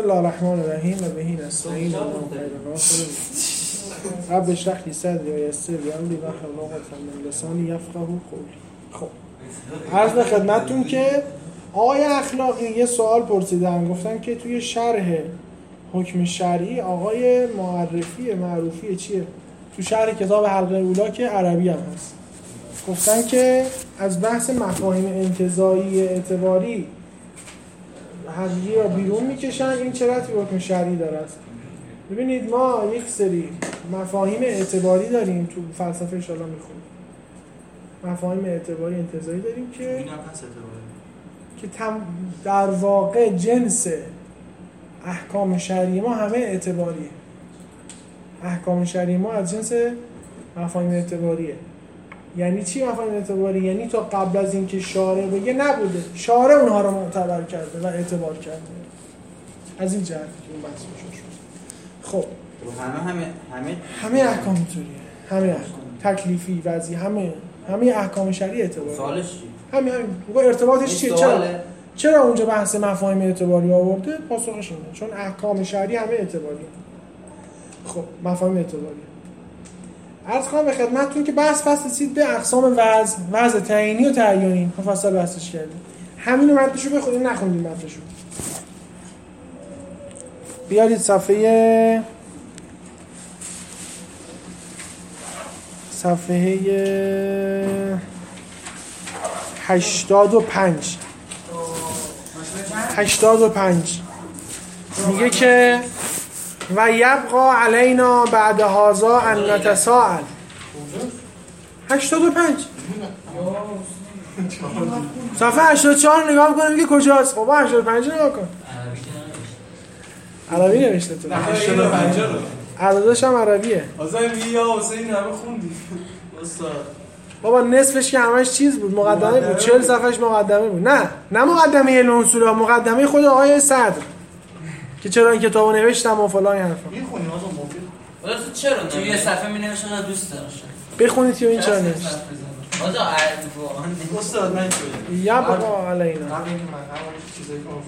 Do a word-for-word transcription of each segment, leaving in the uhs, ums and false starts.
الله الرحمن الرحیم و بهی نستعین و ناصر رب اشرح لی صدری و یسر لی امری واحلل عقدة من لسانی یفقهوا قولی. خب عرض به خدمتتون که آقای اخلاقی یه سوال پرسیدن، گفتن که توی شرح حکم شرعی آقای معرفی معروفی چیه؟ تو شرح کتاب حلقه اولا که عربی هم هست، گفتن که از بحث مفاهیم انتزاعی اعتباری حقیقی را بیرون میکشن، این چه ربطی به حکم شرعی داره است؟ ببینید ما یک سری مفاهیم اعتباری داریم تو فلسفه ان شاء الله میخونیم، مفاهیم اعتباری انتزاعی داریم که که تم در واقع جنس احکام شرعی ما همه اعتباریه. احکام شرعی ما از جنس مفاهیم اعتباریه. یعنی چی مفاهیم اعتباری؟ یعنی تا قبل از اینکه شارع بگه نبوده، شارع اونها رو معتبر کرده و اعتبار کرده. از این جهت که این بحث میشه. خب همه همه همه همه احکام اینطوریه، همه احکام تکلیفی، وضعی، همه همه احکام شرعی اعتباری. سوالش چی؟ همین همین. میگه ارتباطش چیه؟ چرا چرا اونجا بحث مفاهیم اعتباری آورده؟ پاسخش اینه چون احکام شرعی همه اعتباریه. خب مفاهیم اعتباری عرض کنم به خدمتتون که بحث فصل رسید به اقسام وضع، وضع تعیینی و تعیینی، مفصل بحثش کردیم. همین متنشو بخونید، نخوندیم متنشو. بیارید صفحه صفحه هشتاد و پنج هشتاد و پنج میگه که و یبقى علینا بعد هذا ان نتساءل. هشتاد و پنج صفحه هشتاد و چهار نگاه میکنه میگه کجاست؟ خب هشتاد و پنج نگاه کن، عربی نوشته تو. هشتاد و پنج رو عددش هم عربیه. آزای یا حسین همه خوندی استاد بابا نصفش که همش چیز بود، مقدمه بود، چهل صفحهش مقدمه بود. نه نه مقدمه علم اصول، مقدمه خود آقای صدر که چرا این کتابو نوشتم و فلان حرفا. میخونیم آقا مفید. ولی تو چرا تو یه صفحه می‌نوشته من دوست دارم بخونید که این چرا نوشته. آقا عربی واقعا استاد من چه یبقى علینا قبل اینکه من همون چیزایی که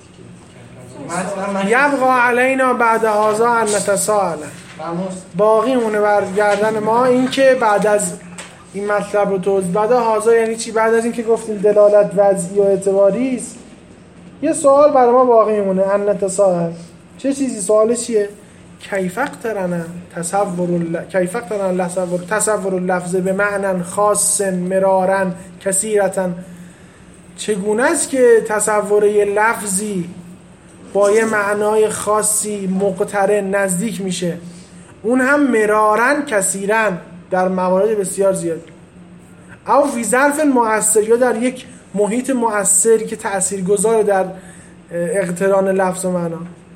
گفتم یبقى علینا بعد هذا ان نتساءل. باقی مونه بر گردن ما این که بعد از این مطلب رو توضیح بعد هذا یعنی چی؟ بعد از اینکه گفتیم دلالت وضعی و اعتباری است، یه سوال برای ما باقی میمونه. ان نتساءل چه چیزی؟ سوال چیه؟ کیف اقترن تصور کیف اقترن تصور تصور اللفظ به معنی خاص مرارا کثیرا. چگونه است که تصور یه لفظی با یه معنای خاصی مقترن نزدیک میشه، اون هم مرارا کثیرا در موارد بسیار زیاد، او فی ظرف مؤثر یا در یک محیط مؤثری که تاثیرگذار در اقتران لفظ و معنا.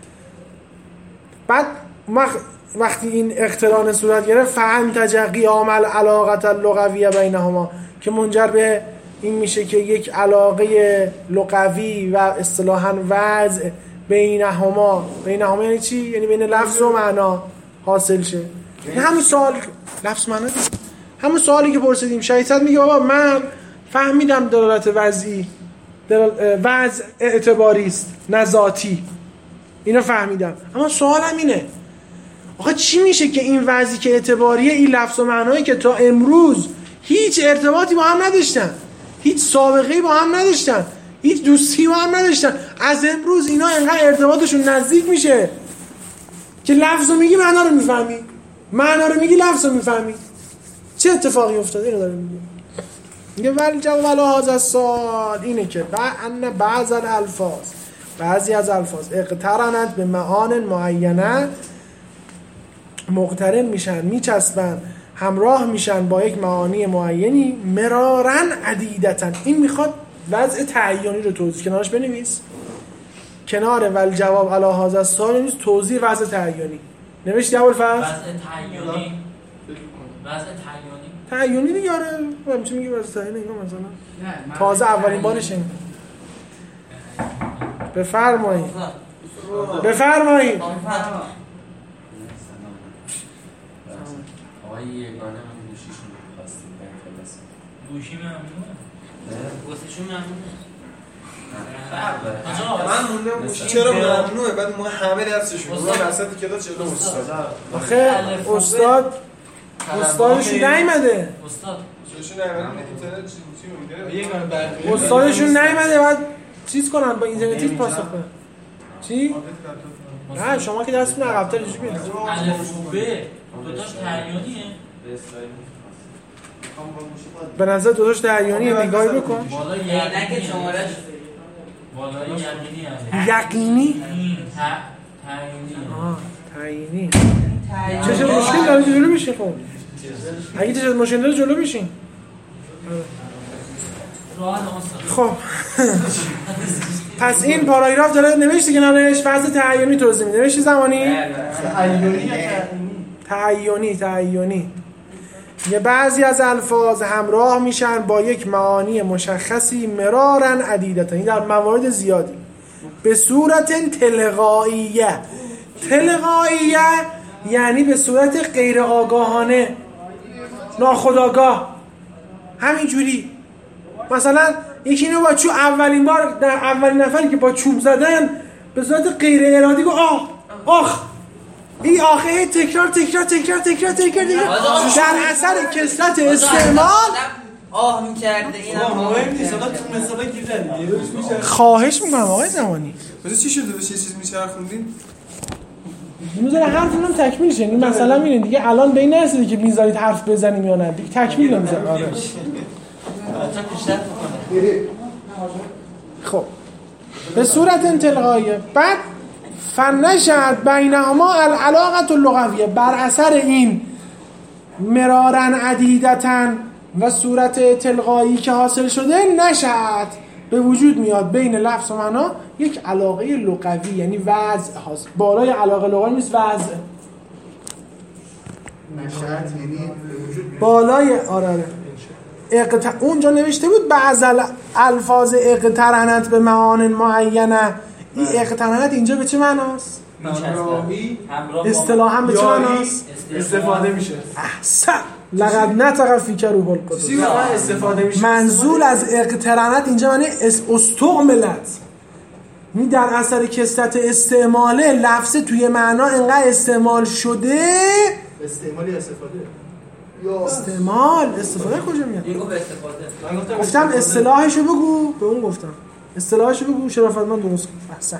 بعد وقتی این اقتران صورت گرفت فهم تجقی عامل علاقت اللغویه بینهما که منجر به این میشه که یک علاقه لغوی و اصطلاحاً وضع بینهما، بینهما یعنی چی؟ یعنی بین لفظ و معنا حاصل شه. این همون سوال لفظ معنا دید. همون سوالی که پرسیدیم. شهیدت میگه بابا من فهمیدم دلالت وضعی دلال... وضع اعتباری است نه ذاتی، اینو فهمیدم، اما سوالم اینه آخه چی میشه که این وضعی که اعتباریه، این لفظ و معنایی که تا امروز هیچ ارتباطی با هم نداشتن، هیچ سابقه‌ای با هم نداشتن، هیچ دوستی با هم نداشتن، از امروز اینا انقدر ارتباطشون نزدیک میشه که لفظ رو میگی معنا رو میفهمی، معنا رو میگی لفظ رو میفهمی. چه اتفاقی افتاده؟ اینو داره میگه. میگه ولی جواب هذا السؤال اینه که ان بعض الالفاظ، بعضی از الفاظ اقترنت به معان معینه، مقترن میشن، میچسبن، همراه میشن با یک معانی معینی، مرارن عدیدتن. این میخواد وضع تعیینی رو توضیح کنارش بنویس، کنار ول جواب علی هذا السؤال نیست توضیح وضع تعیینی نوشت. جواب فرض وضع تعیینی وضع تعیینی تعیینی دیگه. آره چی میگی وضع تعیینی؟ نگاه مثلا تازه اولین بارش این بفرمایید بفرمایید. آقای یگانه من گوشیشون رو خواستیم بریم خلاص. گوشی ممنونه؟ گوشیشون ممنونه؟ من موندم چرا ممنوعه بعد ما همه درسشون اون وسط کلاس چه استاد آخه استاد استادشون نیومده استاد چشون نیومده اینترنت چی میگه استادشون نیومده بعد چیز کنن با اینترنتی پاسخ بدن چی نه شما که درستون عقب‌تر چجوری میاد الف ب دو تاش تعیینیه به نظر دو تاش تعیینیه نگاهی بکن بالا یعنی که شمارش بالای یقینی یقینی تعیینی آه تعیینی چه مشکل داره جلو بشین خب اگه چه مشکل داره جلو بشین خب پس این پاراگراف داره نوشته که کنارش فاز تعیینی توضیح میده نوشته زمانی تعیینی تعیینی تعیینی یه بعضی از الفاظ همراه میشن با یک معانی مشخصی مرارن عدیدتا این در موارد زیادی به صورت تلقائیه تلقائیه یعنی به صورت غیر آگاهانه ناخودآگاه همین جوری مثلا یکی اینو با چوب اولین بار در اولین نفری که با چوب زدن به صورت غیر ارادی گفت آه آخ این آخه تکرار تکرار تکرار تکرار تکرار در اثر کثرت استعمال آه میکرده اینم مهم نیست حالا تو مثلا گیرن خواهش میکنم آقای زمانی واسه چی شده بشه چیز میچرخوندین میذاره حرف اونم تکمیل شه این مثلا میبینید دیگه الان به این نرسیده که میذارید حرف بزنیم یا نه دیگه تکمیل نمیذاره آره خب به صورت تلقائیه بعد فنشد بینهما العلاقه اللغویه بر اثر این مرارن عدیدتن و صورت تلقایی که حاصل شده نشد به وجود میاد بین لفظ و معنا یک علاقه لغوی یعنی وضع هاست بالای علاقه لغوی نیست وضع نشد یعنی بالای آره آره اقت... اونجا نوشته بود بعض الفاظ اقترنت به معان معینه این اقترنت اینجا به چه معناست؟ اصطلاحاً به چه معناست؟ استفاده میشه احسن لقد نطق فیک روح القدس چی واقعا استفاده میشه منزول از اقترنت اینجا معنی استعملت این در اثر کثرت استعماله لفظ توی معنا انقدر استعمال شده استعمالی استفاده استعمال استفاده کجا میاد این گفت استفاده گفتم اصطلاحشو بگو به اون گفتم اصطلاحشو بگو شرافتمند درست کن احسن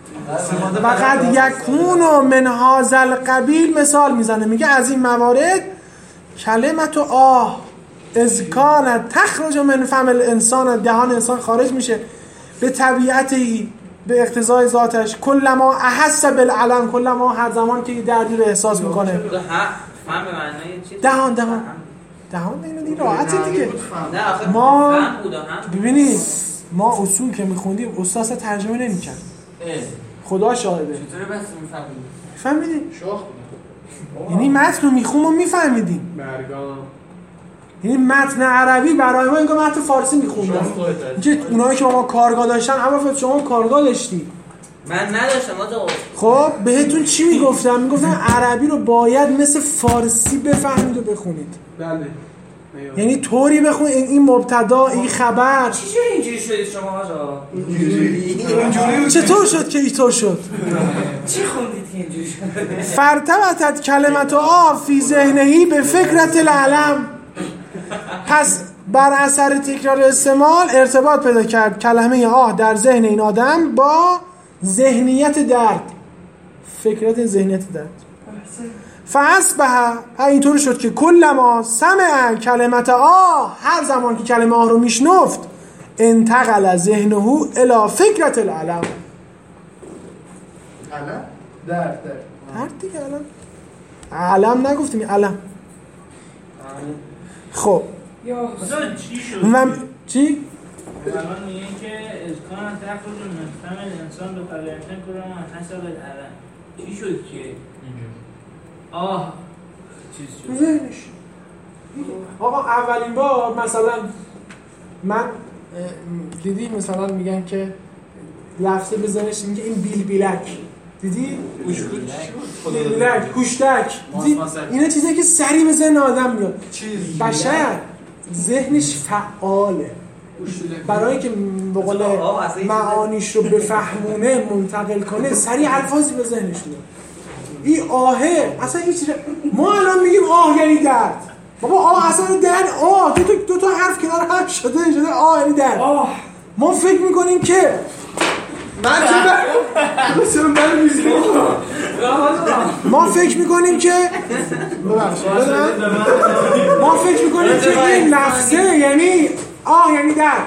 فقط یکون و من هذا القبیل مثال میزنه میگه از این موارد کلمت و آه از کان تخرج من فم الانسان دهان انسان خارج میشه به طبیعتی به اقتضای ذاتش کلما احس بالعلم کلما هر زمان که دردی رو احساس میکنه فهم به معنای چی دهان دهان دهان اینو دیگه راحته دیگه نه آخه ما فهم بود هم ببینید ما اصول که میخوندیم استاد ترجمه نمیکرد خدا شاهده چطوری بس میفهمید فهمیدی شاخ یعنی متن رو میخوام و میفهمیدیم برگام یعنی متن عربی برای ما انگار متن فارسی میخوندن که اونایی که با ما کارگاه داشتن اما شما کارگاه داشتی من نداشتم آقا خب بهتون چی میگفتم میگفتم عربی رو باید مثل فارسی بفهمید و بخونید بله یعنی طوری بخونید این مبتدا این خبر چی اینجوری شدید شما آقا اینجوری چطور شد که اینطور شد چی خوندید که اینجوری شد فرتبتت کلمت آ فی ذهنهی به فکرت العلم پس بر اثر تکرار استعمال ارتباط پیدا کرد کلمه آه در ذهن این آدم با ذهنیت درد فکرت ذهنیت درد فاصبح اینطور شد که کلما سمع کلمت آه هر زمان که کلمه آه رو میشنفت انتقل ذهنه الی فکرت العلم علم درد درد درد دیگه علم علم نگفتیم علم خب مثلا چی شد؟ و چی؟ الان میگه که اذکان تخرج من فم الانسان به طبیعتن کلما حسب العلم چی شد که اینجا آه چیز شد ذهنش آقا اولین بار مثلا من دیدی مثلا میگن که لفظه بزنش میگه این بیل بیلک دیدی؟ بیل بیلک هوشتک دیدی؟ اینا چیزایی که سریع به ذهن آدم میاد بشر ذهنش فعاله برای اینکه به قول معانیش رو بفهمونه منتقل کنه سریع الفاظی به ذهنش میاد. این آهه اصلا هیچ ر... ما الان میگیم آه یعنی درد. بابا آه اصلا درد آه دو تا دو تا حرف کنار هم شده شده آه یعنی درد. آه ما فکر میکنیم که من چه چرا من میزنم ما فکر میکنیم که ما فکر میکنیم که این لفظه یعنی آه یعنی درد.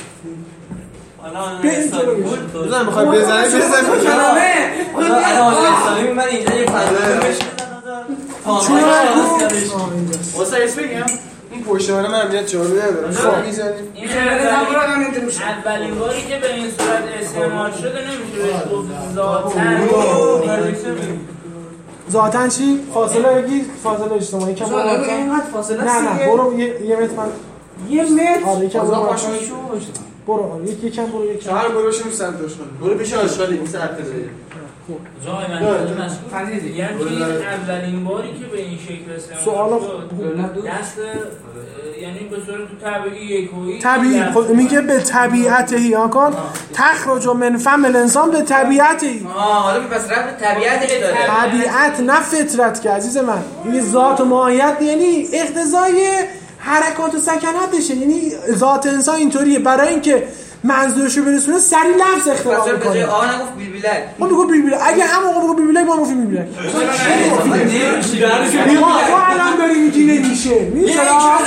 الان به این طور بزن میخوای بزنی بزن کلمه الان اسلامی من اینجا یه فضا بشه چون واسه اسم بگم این پشت من من میاد چهار نداره خب میزنیم این اولین باری که به این صورت استعمال شده نمیشه بهش گفت ذاتاً. ذاتاً چی؟ فاصله بگی فاصله اجتماعی کم حالا اینقدر فاصله نه نه برو یه یه متر من یه متر آره یکم برو پاشون شو برو آره یک یکم برو یک چهار برو بشیم سمت دشمن برو پیش آشغالی این سر بزنیم جای من مشکوک فهمیدی یعنی اولین باری که به این شکل استعمال سوال شد دست یعنی به صورت طبیعی یکویی طبیعی خود میگه به طبیعتهی آکان تخرج من فم الانسان به طبیعتهی. آه حالا پس رفت طبیعت داره طبیعت نه فطرت که عزیز من این ذات و ماهیت یعنی اقتضای حرکات و سکناتشه. یعنی ذات انسان اینطوریه برای اینکه منظورشو برسونه سری لفظ اختراع میکنه. میکنه. آه نگفت بیلبیلک ما میگم بیلبیلک اگه هم موقع بگو بیلبیلک ما میگیم بیلبیلک. تو الان داری میگی نمیشه میشه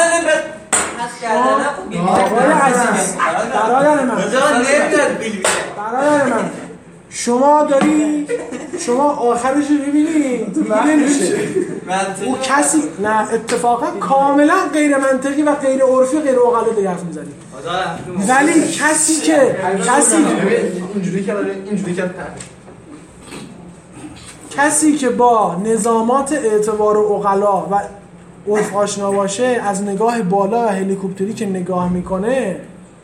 آقای عزیز برادر من برادر من شما داری شما آخرش رو ببینی نمیشه او کسی نه اتفاقا کاملا غیر منطقی و غیر عرفی غیر عقلایی داری حرف میزنی ولی کسی که کسی اینجوری که اینجوری که کسی که با نظامات اعتبار و عقلا و عرف آشنا باشه از نگاه بالا و هلیکوپتری که نگاه میکنه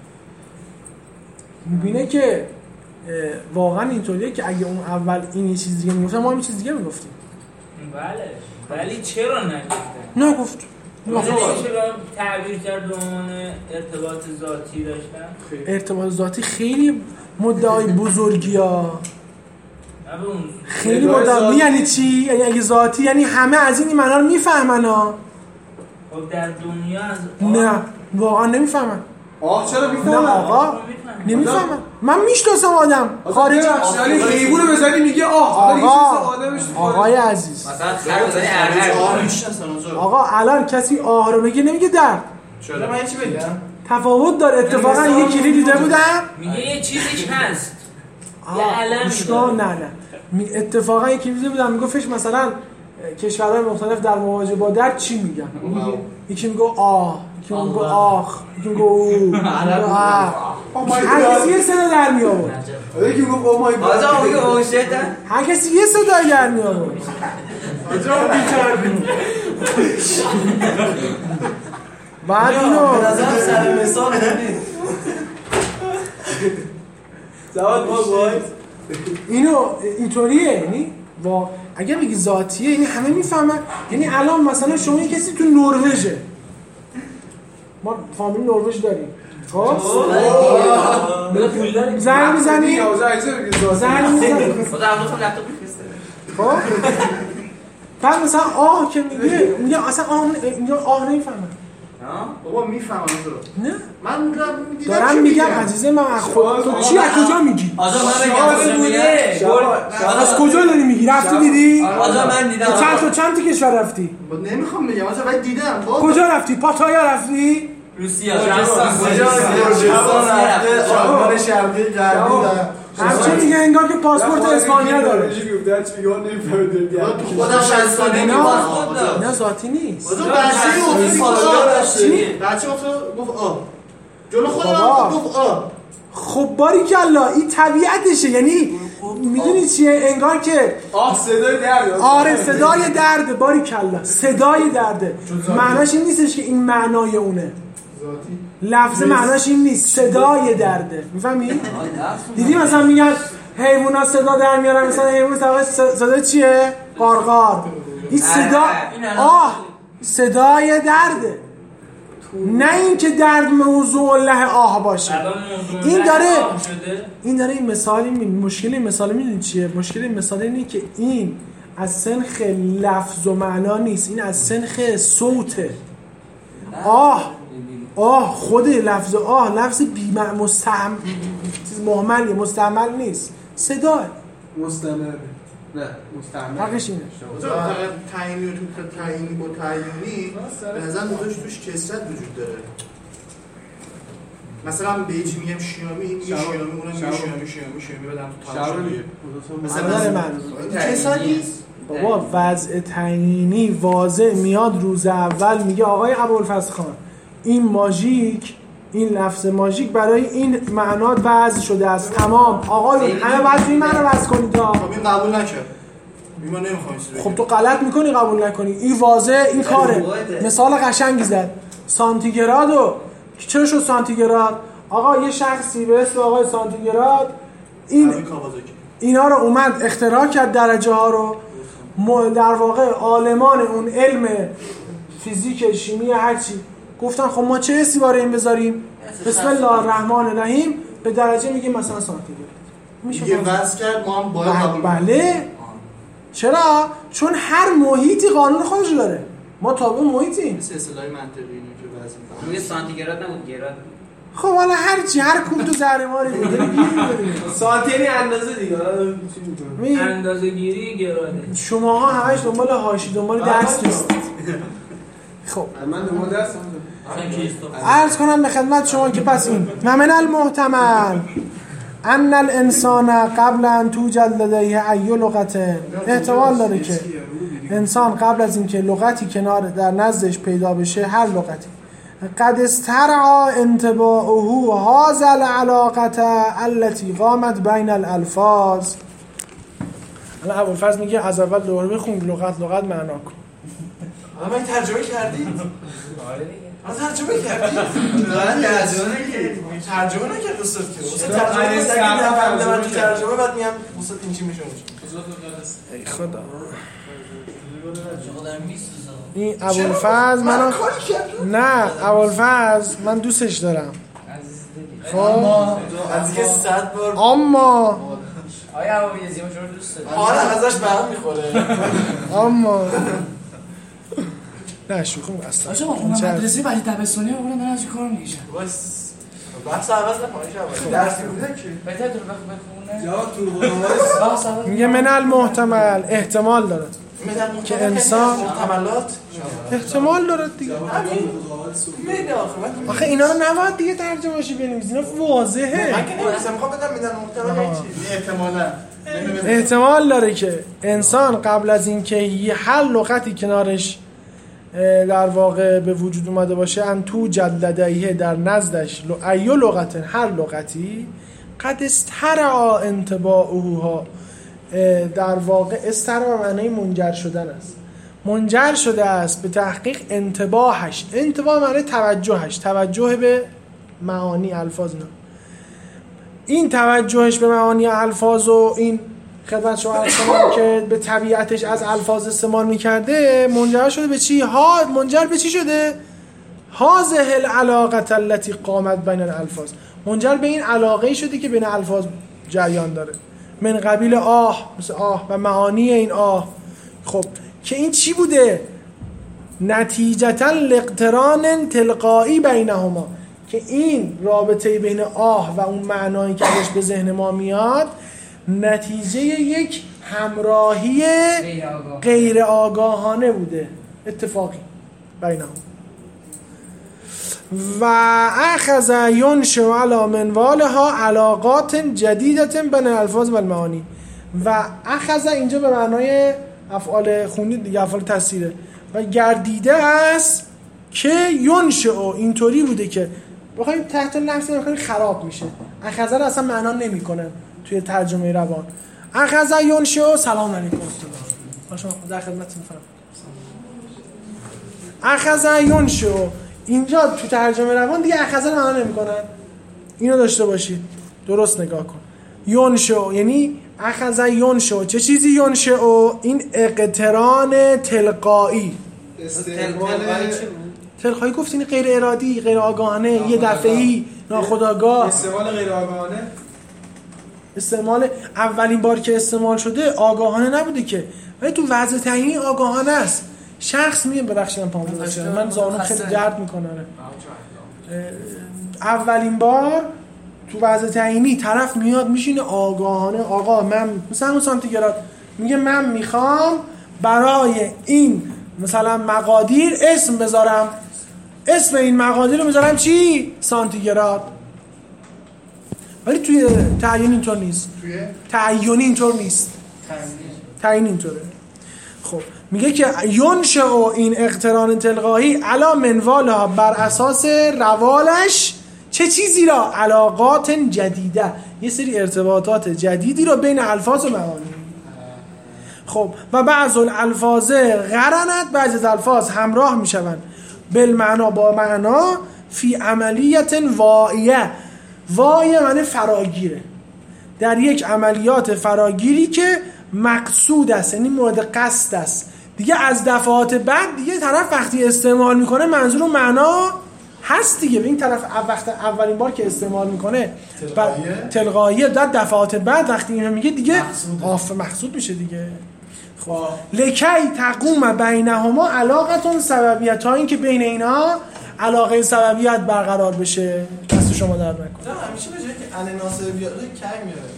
میبینه که واقعا اینطوریه که اگه اون اول این یه چیز دیگه میگفتن ما هم یه چیز دیگه میگفتیم. بله ولی چرا نگفتن؟ نگفت نمیشه تعبیر کرد به عنوان ارتباط ذاتی داشتن؟ ارتباط ذاتی خیلی مدعای بزرگی ها خیلی مدعای یعنی چی؟ یعنی اگه ذاتی یعنی همه از این معنا رو میفهمن ها. خب در دنیا از نه واقعا نمیفهمن. آه چرا میفهمن؟ نه آقا نمیفهمن. من میشناسم آدم خارج یعنی حیوانو بزنی میگه آه آقا آقای عزیز آقا الان کسی آه رو میگه نمیگه درد. چرا من چی بگم؟ تفاوت داره. اتفاقا یه کلی دیده بودم میگه یه چیزیش هست یه علم نه نه اتفاقا یکی دیده بودم میگفتش مثلا کشورهای مختلف در مواجهه با درد چی میگن؟ یکی میگه آه یکی میگه آخ یکی میگه او هر کسی یه صدا در می آورد. یکی میگه او مای گاد آجا میگه او شیطان هر کسی یه صدا در می آورد. آجا بیچاره بعد اینو به نظر سر مثال همین زواد ما وای اینو اینطوریه یعنی وا اگه بگی ذاتیه یعنی همه میفهمن. یعنی الان مثلا شما یه کسی تو نروژه ما فامیل نروژ داریم خب زنگ میزنی زنگ میزنی خدا همون لپتاپ میفرسته خب بعد مثلا آه که میگه میگه اصلا آه میگه آه نمیفهمه. بابا میفهمم تو نه من دارم میگم عزیزه من خود تو چی از کجا میگی؟ آجا من بگم از کجا داری میگی؟ رفتی دیدی؟ آجا من دیدم چند تا چند تا کشور رفتی؟ نمیخوام بگم آجا ولی دیدم کجا رفتی؟ پاتایا رفتی؟ روسیه آلمان شرقی غربی همچه میگه انگار که پاسپورت اسپانیا داره. خودم شصتانه نه پاسپورت داره. نه ذاتی نیست. بچه افتاد گفت بچه افتاد گفت آه جلو خودم گفت آه. خب باریکلا این طبیعتشه. یعنی میدونی چیه انگار که آه صدای درد. آره صدای درد باریکلا صدای درده. معناش این نیستش که این معنای اونه. لفظ معناش این نیست صدای درده. میفهمی؟ دیدی مثلا میگن حیوونا صدا در میارن مثلا حیوان صدا چیه؟ قارقار. این صدا آه صدای درده. نه اینکه در موضوع له آه باشه. این داره این داره این مثالی می مشکل این مثال میدونید چیه؟ مشکل این مثال اینه که این از سنخ لفظ و معنا نیست، این از سنخ صوته. آه آه خود لفظ آه لفظ بی مستعمل چیز مهملی مستعمل نیست، صدا مستعمل نه مستعمل حقش اینه. تعیینی و تو تعیینی با تعیینی به نظر میاد توش کثرت وجود داره. مثلا به یکی میگم شیامی، این شیامی اونم میگه شیامی شیامی شیامی بدم تو تماشا. مثلا من کثرت نیست. بابا وضع تعیینی واضح میاد روز اول میگه آقای ابوالفضل خان این ماژیک این لفظ ماژیک برای این معنا وضع شده است. تمام آقایون همه باید این معنی وضع کنید. خب این قبول نکرد. اینا نمیخوام چیزی. خب تو غلط میکنی قبول نکنی. این واضح این کاره. مثال قشنگی زد. سانتیگرادو چرا شد سانتیگراد؟ آقا یه شخصی به اسم آقای سانتیگراد این اینا رو اومد اختراع کرد، درجه ها رو. در واقع عالمان اون علم فیزیک شیمی هرچی گفتن خب ما چه اسمی برای این بذاریم؟ بسم الله الرحمن الرحیم به درجه میگیم مثلا سانتیگراد. میشه یه وضع کرد ما هم باید قبول کنیم. بله. چرا؟ چون هر محیطی قانون خودش داره. ما تابع محیطیم. مثل اصطلاح منطقی اینه که وضع می‌کنه. روی سانتیگراد نبود گراد. خب حالا هر چی هر کوب تو ذره ماری بوده. سانتی یعنی اندازه دیگه. می اندازه‌گیری گراده. شماها همش دنبال حاشیه دنبال درس نیستید. خب من دنبال درس عرض کنم به خدمت شما که پس این من المحتمل ان الانسان قبل ان توجد لدیه ای لغت، احتمال داره که انسان قبل از اینکه لغتی کنار در نزدش پیدا بشه هر لغتی قد استرعى انتباهه هذا العلاقه التي قامت بین الالفاظ. الان ابوالفضل میگه از اول دوباره بخون لغت لغت معنا کن. الان من ترجمه کردید؟ آره دیگه. من ترجمه کردید؟ من ترجمه نکردید. ترجمه نکرد استاد که. استاد ترجمه نکرد. من تو ترجمه بعد میام استاد این چی میشه ای خدا. این ابوالفضل منو نه ابوالفضل من دوستش دارم. خب از که صد بار اما آیا ابوالفضل شما دوست دارید؟ آره ازش برام میخوره. اما نه شوخی اصلا. آجا اون مدرسه ولی تبسونی اون دارن از کار میگیشن. بس بحث عوض نکنید. درسی بوده که بهتره تو بخونه. یا تو قرآن میگه من المحتمل احتمال داره که انسان محتملات احتمال داره دیگه. آخه اینا رو نباید دیگه ترجمه‌اش بنویسین، اینا واضحه. من که نمی‌خوام میخوام بدم میدن محتمل چی؟ احتمالاً احتمال داره که انسان قبل از اینکه یه هر لغتی کنارش در واقع به وجود اومده باشه ان تو جلدهیه در نزدش ایو لغت هر لغتی قد استرعى انتباهها در واقع استرعى معنی منجر شدن است، منجر شده است به تحقیق انتباهش. انتباه معنی توجهش، توجه به معانی الفاظ. نه این توجهش به معانی الفاظ و این خدمت شما عرض کنم که به طبیعتش از الفاظ استعمال میکرده منجر شده به چی؟ ها منجر به چی شده؟ هذه العلاقه التي قامت بین الالفاظ، منجر به این علاقه شده که بین الفاظ جریان داره، من قبیل آه، مثل آه و معانی این آه. خب که این چی بوده؟ نتیجتا لاقتران تلقایی بینهما، که این رابطه بین آه و اون معنایی که ازش به ذهن ما میاد نتیجه یک همراهی غیر آگاهانه بوده، اتفاقی بینهم. و اخذ ینشئ علی منوالها علاقات جدیدة بین الالفاظ و المعانی. و اخذ اینجا به معنای افعال خونی دیگه، افعال تصیره. و گردیده است که ینشئ اینطوری بوده که بخوایم تحت لفظ بخوایم خراب میشه. اخذ رو اصلا معنا نمیکنه توی ترجمه روان. اخذ ینشئ سلام علیکم استاد. باشم در خدمتتون فهم. اخذ ینشئ اینجا تو ترجمه روان دیگه اخذ رو معنا نمیکنن. اینو داشته باشید، درست نگاه کن. ینشئ یعنی اخذ ینشئ، چه چیزی ینشئ؟ این اقتران تلقایی. استعمال تلقایی گفتین غیر ارادی، غیر آگاهانه، یه دفعه‌ای، ناخودآگاه. استعمال غیر آگاهانه، استعمال اولین بار که استعمال شده آگاهانه نبوده که، ولی تو وضع تعیینی آگاهانه است. شخص میگه ببخشید پامو ببخشید من زانوم خیلی درد میکنه. اولین بار تو وضع تعیینی طرف میاد میشینه آگاهانه، آقا من مثلا اون سانتیگراد میگه من میخوام برای این مثلا مقادیر اسم بذارم، اسم این مقادیر رو میذارم چی؟ سانتیگراد. ولی توی تعیین اینطور نیست. توی تعیین اینطور نیست. تعیین اینطوره. خب میگه که ینشأ این اقتران تلقایی علا منوالها بر اساس روالش چه چیزی را؟ علاقات جدیده، یه سری ارتباطات جدیدی را بین الفاظ و معانی. خب و بعض الالفاظ قرنت، بعضی از الفاظ همراه میشوند بالمعنا با معنا فی عملیت واعیه. واعیه معنی فراگیره، در یک عملیات فراگیری که مقصود است، یعنی مورد قصد است. دیگه از دفعات بعد دیگه طرف وقتی استعمال میکنه منظور اون معنا هست دیگه. این طرف وقت اولین بار که استعمال میکنه تلقاییه، در دفعات بعد وقتی اینو میگه دیگه آف مقصود میشه دیگه. خب لکی تقوم بینهما علاقتون سببیت، تا این که بین اینا علاقه سببیت برقرار بشه. دست شما در نکنه. همیشه به جایی که ان ناصر بیاد کی میاره؟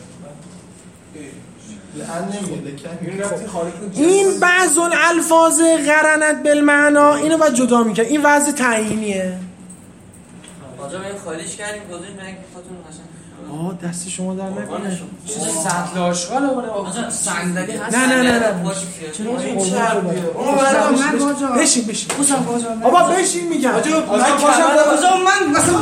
این بعض الالفاظ قرنت بالمعنا اینو باید جدا میکنه. این وضع تعیینیه. آجا من خالیش کردیم گذاشت من خودتون قشنگ. آه دست شما در نکنه. چیز سطل آشغال اونه آجا صندلی هست. نه نه نه نه. چرا این چربیه؟ بشین بشین. بابا بشین میگم. آجا من آجا من مثلا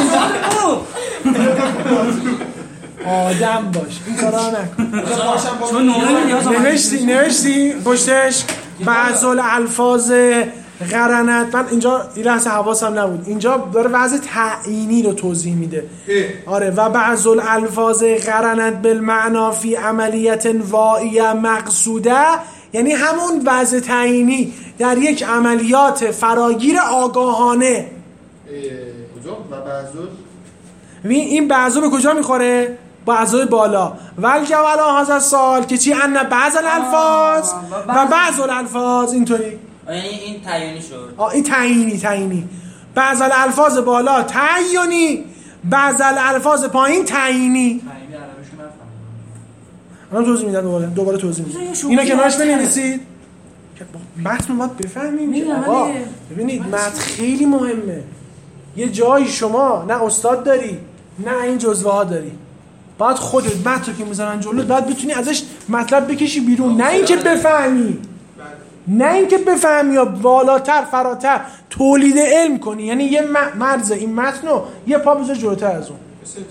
آدم باش، این کارا نکن. چون نوشتی نوشتی پشتش بعض الالفاظ قرنت. من اینجا این لحظه حواسم نبود، اینجا داره وضع تعیینی رو توضیح میده. آره و بعض الالفاظ قرنت بالمعنا فی عملیت واعیه مقصوده، یعنی همون وضع تعیینی در یک عملیات فراگیر آگاهانه. کجا و بعضل این بعضو به کجا میخوره؟ بعضوی بالا ول جوالا هذا سال که چی؟ ان بعض الالفاظ و بعض الالفاظ. اینطوری یعنی این تعیینی شد. آه این تعیینی تعیینی بعض الالفاظ بالا تعیینی، بعض الالفاظ پایین تعیینی. تعیینی عربیشو نفهمیدم. الان توضیح میدم دوباره دوباره توضیح میدم. اینا که ناش بنویسید که متن باید بفهمیم که آقا ببینید متن خیلی مهمه. یه جایی شما نه استاد داری نه این جزوه ها داری، باید خودت متن که میذارن جلو باید بتونی ازش مطلب بکشی بیرون، نه اینکه بفهمی، نه اینکه بفهمی یا بالاتر فراتر تولید علم کنی. یعنی یه مرز این متن رو یه پا بذار جلوتر از اون.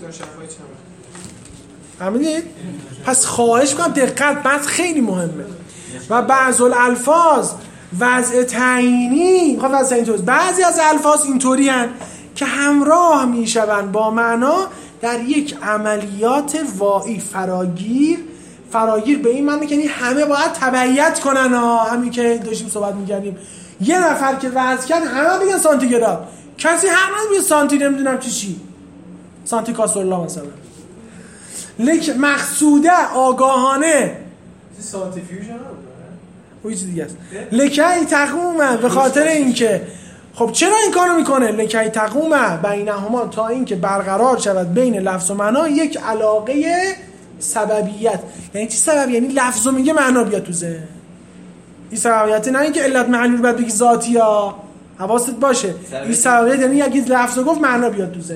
فهمیدید؟ پس خواهش کنم دقت، متن خیلی مهمه. و بعض الالفاظ وضع تعیینی، میخوام وضع تعیینی، بعضی از الفاظ اینطوری هن که همراه میشوند با معنا در یک عملیات واعی فراگیر. فراگیر به این معنی که یعنی همه باید تبعیت کنن ها. همین که داشتیم صحبت میکردیم، یه نفر که وضع کرد همه بگن سانتیگراد، کسی همه بگه سانتی نمیدونم چی چی سانتی کاسورلا مثلا. لیک مقصوده آگاهانه سانتی فیوژن و یه چیز دیگه است. لکی تقوم به خاطر اینکه خب چرا این کارو میکنه؟ لکی تقوم بینهما تا اینکه برقرار شود بین لفظ و معنا یک علاقه سببیت. یعنی چی سبب؟ یعنی لفظو میگه معنا بیاد تو ذهن. این سببیت نه اینکه علت معلول بعد بگی ذاتی ها، حواست باشه. این سببیت یعنی اگه لفظو گفت معنا بیاد تو ذهن.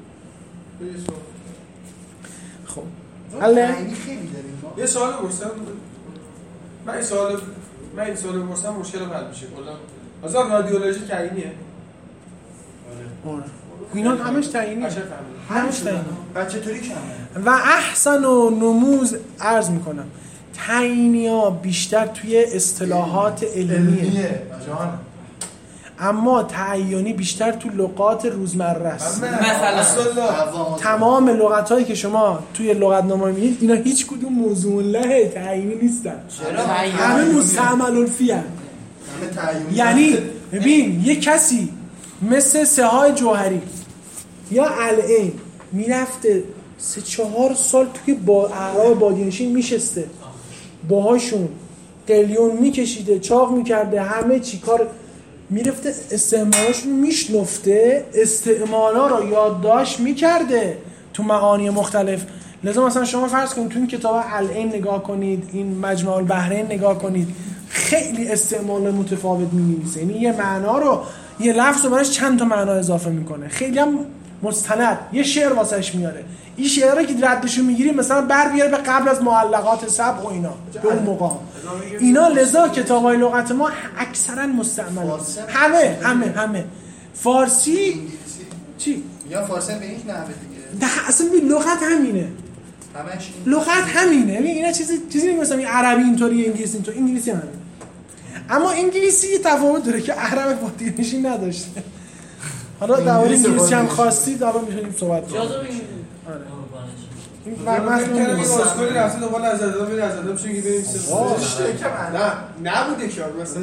خب حالا یه سوال پرسیدم، من این سوال من این سوال پرسیدم مشکل حل میشه. کلا مثلا رادیولوژی تعیینیه. آره. اینا همش تعیینی. همش تعیینی. بچه طوری کمه. و احسن و نموز عرض میکنم تعیینی ها بیشتر توی اصطلاحات علمیه، اما تعیینی بیشتر تو لغات روزمره است. مثلا تمام لغت هایی که شما توی لغتنامه میبینید اینا هیچ کدوم موضوع له تعیینی نیستن، همه مستعمل الفی هستن. یعنی ببین یه کسی مثل سهای جوهری یا العین میرفته سه چهار سال توی با اعراب بادیانشین میشسته، باهاشون قلیون میکشیده، چاق میکرده، همه چی کار میرفته، استعمالاشون میشنفته، استعمالا رو یادداشت میکرده تو معانی مختلف. لذا مثلا شما فرض کنید تو این کتاب العین نگاه کنید، این مجمع البحرین نگاه کنید، خیلی استعمال متفاوت می‌نویسه، یعنی یه معنا رو، یه لفظ رو براش چند تا معنا اضافه میکنه، خیلی هم مستند، یه شعر واسش میاره. این شعرها که ردشو میگیری مثلا بر بیاره به قبل از معلقات سبع و اینا به اون موقع اینا. لذا کتابای لغت ما اکثرا مستعمله، همه همه همه فارسی چی یا فارسی به یک نحوه دیگه، ده اصلا بی لغت همینه، همش لغت همینه. ببین اینا چیزی چیزی مثلا این عربی اینطوری، انگلیسی اینطوری، انگلیسی همینه. اما انگلیسی تفاوت داره که عرب بادیانشین نداشته. حالا در مورد انگلیسی هم خواستید الان می‌تونیم صحبت کنیم. جازو این آره. این متن این واسکولی رفته دوباره از دادم میره از دادم چون که بریم نه نبوده که مثلا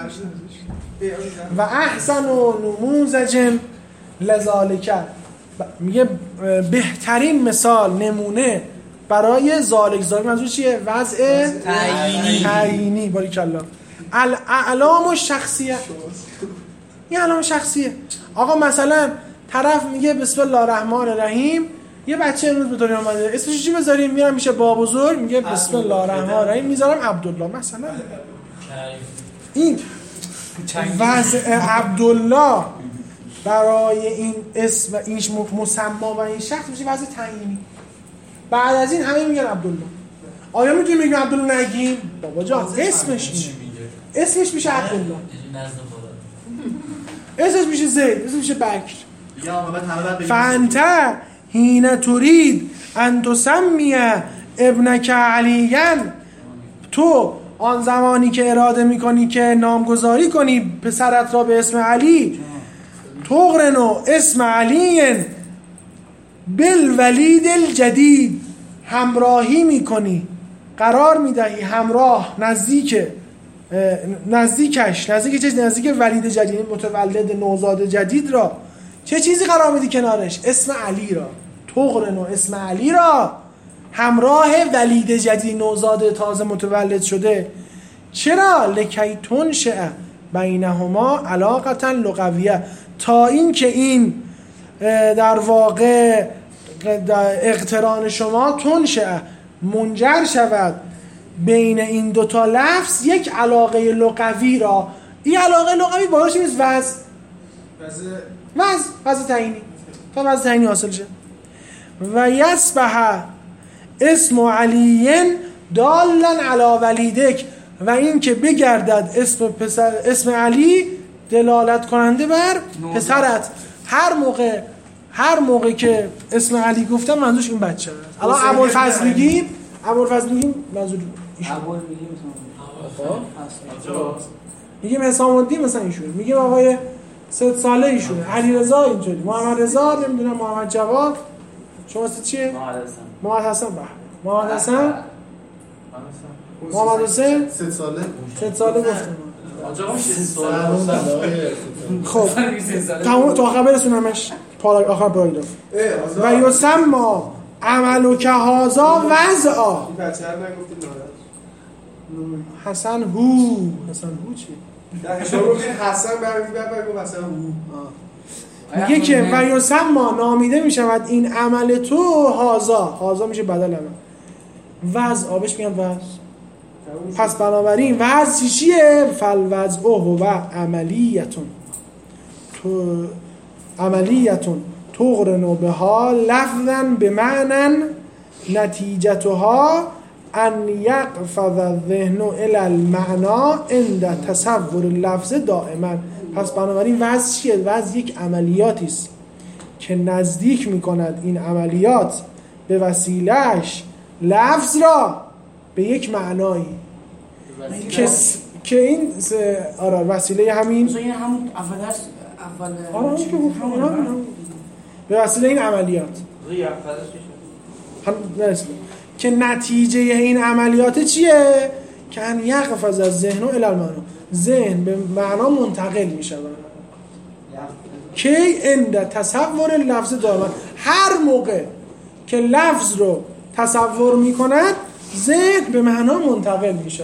و احسن و نموذج لذالک، میگه بهترین مثال نمونه برای ذالک. ذالک منظور چیه؟ وضع تعیینی تعیینی. باریکالله. الاعلام الشخصیه، این علامه شخصیه. آقا مثلا طرف میگه بسم الله الرحمن الرحیم، یه بچه امروز به دنیا اومده، اسمش چی بذاریم؟ میرم میشه با بزرگ میگه بسم الله الرحمن الرحیم، میذارم عبدالله مثلا. این وضع عبدالله برای این اسم و این مسما و این شخص میشه وضع تعیینی. بعد از این همه میگن عبدالله. آیا میتونیم بگیم عبدالله نگیم؟ بابا جان اسمش اینه، اسمش میشه عبدالله، اسمش میشه زید، اسمش میشه بکر. فانت حین ترید ان تسمی ابنک علیاً، تو آن زمانی که اراده میکنی که نامگذاری کنی پسرت را به اسم علی، تقرنو اسم علی بالولید الجدید، همراهی میکنی، قرار میدهی همراه، نزدیک نزدیکش، نزدیک چه؟ نزدیک ولید جدید، متولد نوزاد جدید را چه چیزی قرار میدی کنارش؟ اسم علی را. تقرنو اسم علی را همراه ولید جدید، نوزاد تازه متولد شده. چرا؟ لکی تنشأ بینهما علاقه لغویه، تا این که این در واقع اقتران شما تنشأ منجر شود بین این دوتا لفظ یک علاقه لغوی را. این علاقه لغوی باعث میشه وضع وضع وضع تعیینی، تا وضع تعیینی حاصل شه. و یصبح اسم علی دالا علی ولیدک، و این که بگردد اسم پسر، اسم علی دلالت کننده بر پسرت. هر موقع هر موقع که اسم علی گفتم منظورش این بچه است. الان ابوالفضل میگیم، ابوالفضل میگیم منظور ایشون. میگیم حسام الدین مثلا ایشون، میگیم آقای سید صالح ایشونه، علیرضا اینجوری، محمد رضا، نمیدونم محمد جواد، شما اسمت چیه؟ محمد حسن. محمد حسن به محمد حسن محمد حسین سید صالح سید صالح گفتم. خب تمام تا آخر برسونمش، پاراگراف آخر پاراگراف. و یسما عملو که هازا وضعا. حسن هو حسن هو چی؟ شما گفتین حسن برمی بگو حسن هو. میگه که و یسما نامیده میشود این عمل تو هازا، هازا میشه بدل عمل، وضع آبش میگن وضع. پس بنابراین وضع چیه؟ فالوضع هو عملیتون، تو عملیتون تقرن بها لفظا بمعنى نتیجتها ان یقفز الذهن الى المعنى عند تصور اللفظ دائما. پس بنابراین وضع چیه؟ وضع یک عملیاتی است که نزدیک میکند این عملیات به وسیلهش لفظ را به یک معنایی که که این آره وسیله همین این همون اول است اول آره که گفتم به وسیله این عملیات هم درست که نتیجه این عملیات چیه؟ که ان یقفز از ذهن و الی المعنا، ذهن به معنا منتقل میشه. کی عند تصور لفظ دائما، هر موقع که لفظ رو تصور میکند ذهن به معنا منتقل میشه.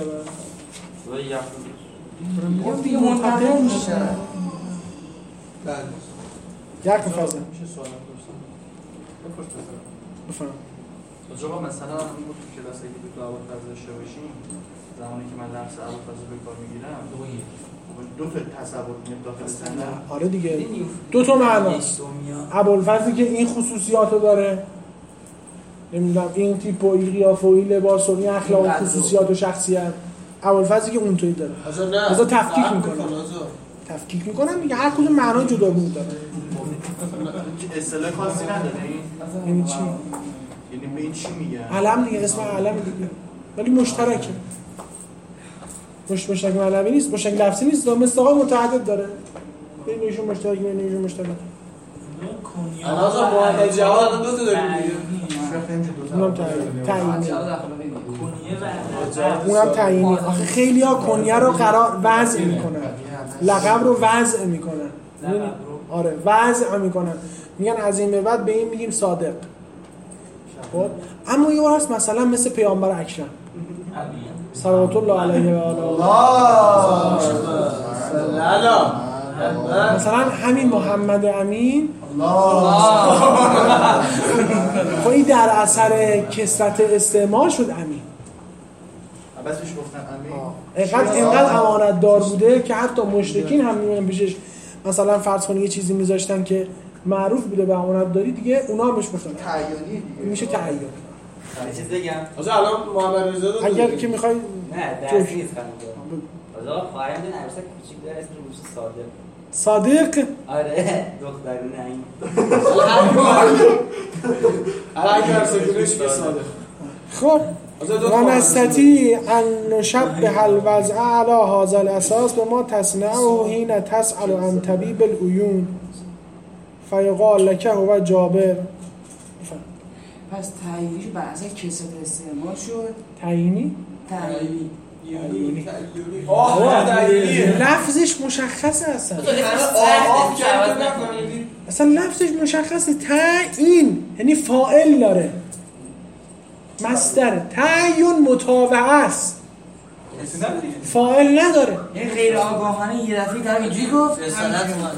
یا منتقل میشه. بله. یک مفصل. میشه سوال بپرسم. بفهم. آقا مثلا اون تو کلاسی که تو اول فاز داشته باشیم، زمانی که من لفظ اول فاز به کار میگیرم، دو تا تصور میاد داخل ذهنم. آره دیگه. دو تا معناست. ابوالفضلی که این خصوصیاتو داره، نمیدونم این تیپ و این قیافه و این لباس و این اخلاق و خصوصیات و شخصیت، ابوالفضلی که اونطوری داره. ازا تفکیک میکنه. تفکیک میکنن میگه هر کدوم معنای جداگونه داره. اصطلاح خاصی نداره. یعنی چی؟ یعنی به این چی میگن؟ علم دیگه، اسم علم دیگه. ولی مشترکه. مش مشترک علمی نیست، مشترک لفظی نیست، مصداق متعدد داره. بین ایشون مشترک، بین ایشون مشترک. الان محمد جواد دو تا داریم دیگه. اونم تعیینی. اونم تعیینی. آخه خیلی‌ها کنیه رو قرار وضع میکنن. لقب رو وضع میکنن. آره وضع میکنن. میگن از این به بعد به این میگیم صادق. خب اما یه بار هست مثلا مثل پیامبر اکرم صلوات الله علیه و آله، مثلا همین محمد امین خواهی در اثر کثرت استعمال شد امین. بس بهش گفتن امین. اینقدر اینقدر امانت دار بوده که حتی مشرکین هم میمونن پیشش، مثلا فرض کنید یه چیزی میذاشتن که معروف بوده به امانت داری دیگه، اونا هم بهش گفتن تعیینی دیگه میشه تعیین. یه چیز بگم. آجا الان محمد رضا دو اگر که میخوای نه درس نیست خانم. آجا خواهیم دو نرسه کوچیک داره اسم رو میشه صادق. صادق؟ آره دخترونه این. الان اگر سکونش به صادق. خب و نستطیع ان نشبه الوضع علی هذا الاساس به ما تصنعه حین تسأل عن طبیب العیون فیقال لک هو جابر. پس تعیینیش بر اساس کثرت استعمال شد. تعیینی؟ تعیینی یونی آه تعیینی لفظش مشخصه اصلا. اصلا لفظش مشخصه. تعیین یعنی فاعل داره، مصدر. تعیین متابعه است، فاعل نداره. یعنی غیر آگاهانه یه دفعه طرف اینجوری گفت رسالت اومد.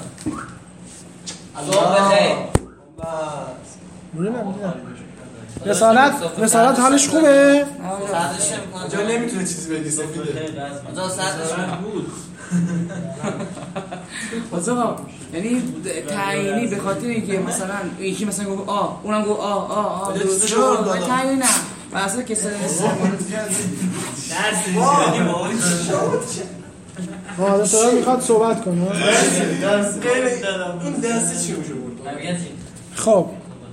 صبح بخیر. میدونم میدونم رسالت رسالت حالش خوبه؟ جا نمیتونه چیزی بگی سفیده. آجا صدش بود. آجا یعنی تعیینی به خاطر اینکه مثلا یکی مثلا گفت آ اونم گفت آ آ آ درست شد تعیین نه واسه کسی استعمال درس اینجوری باوری ما حالا میخواد صحبت کنه. درس این درس چی میشه بود؟ خب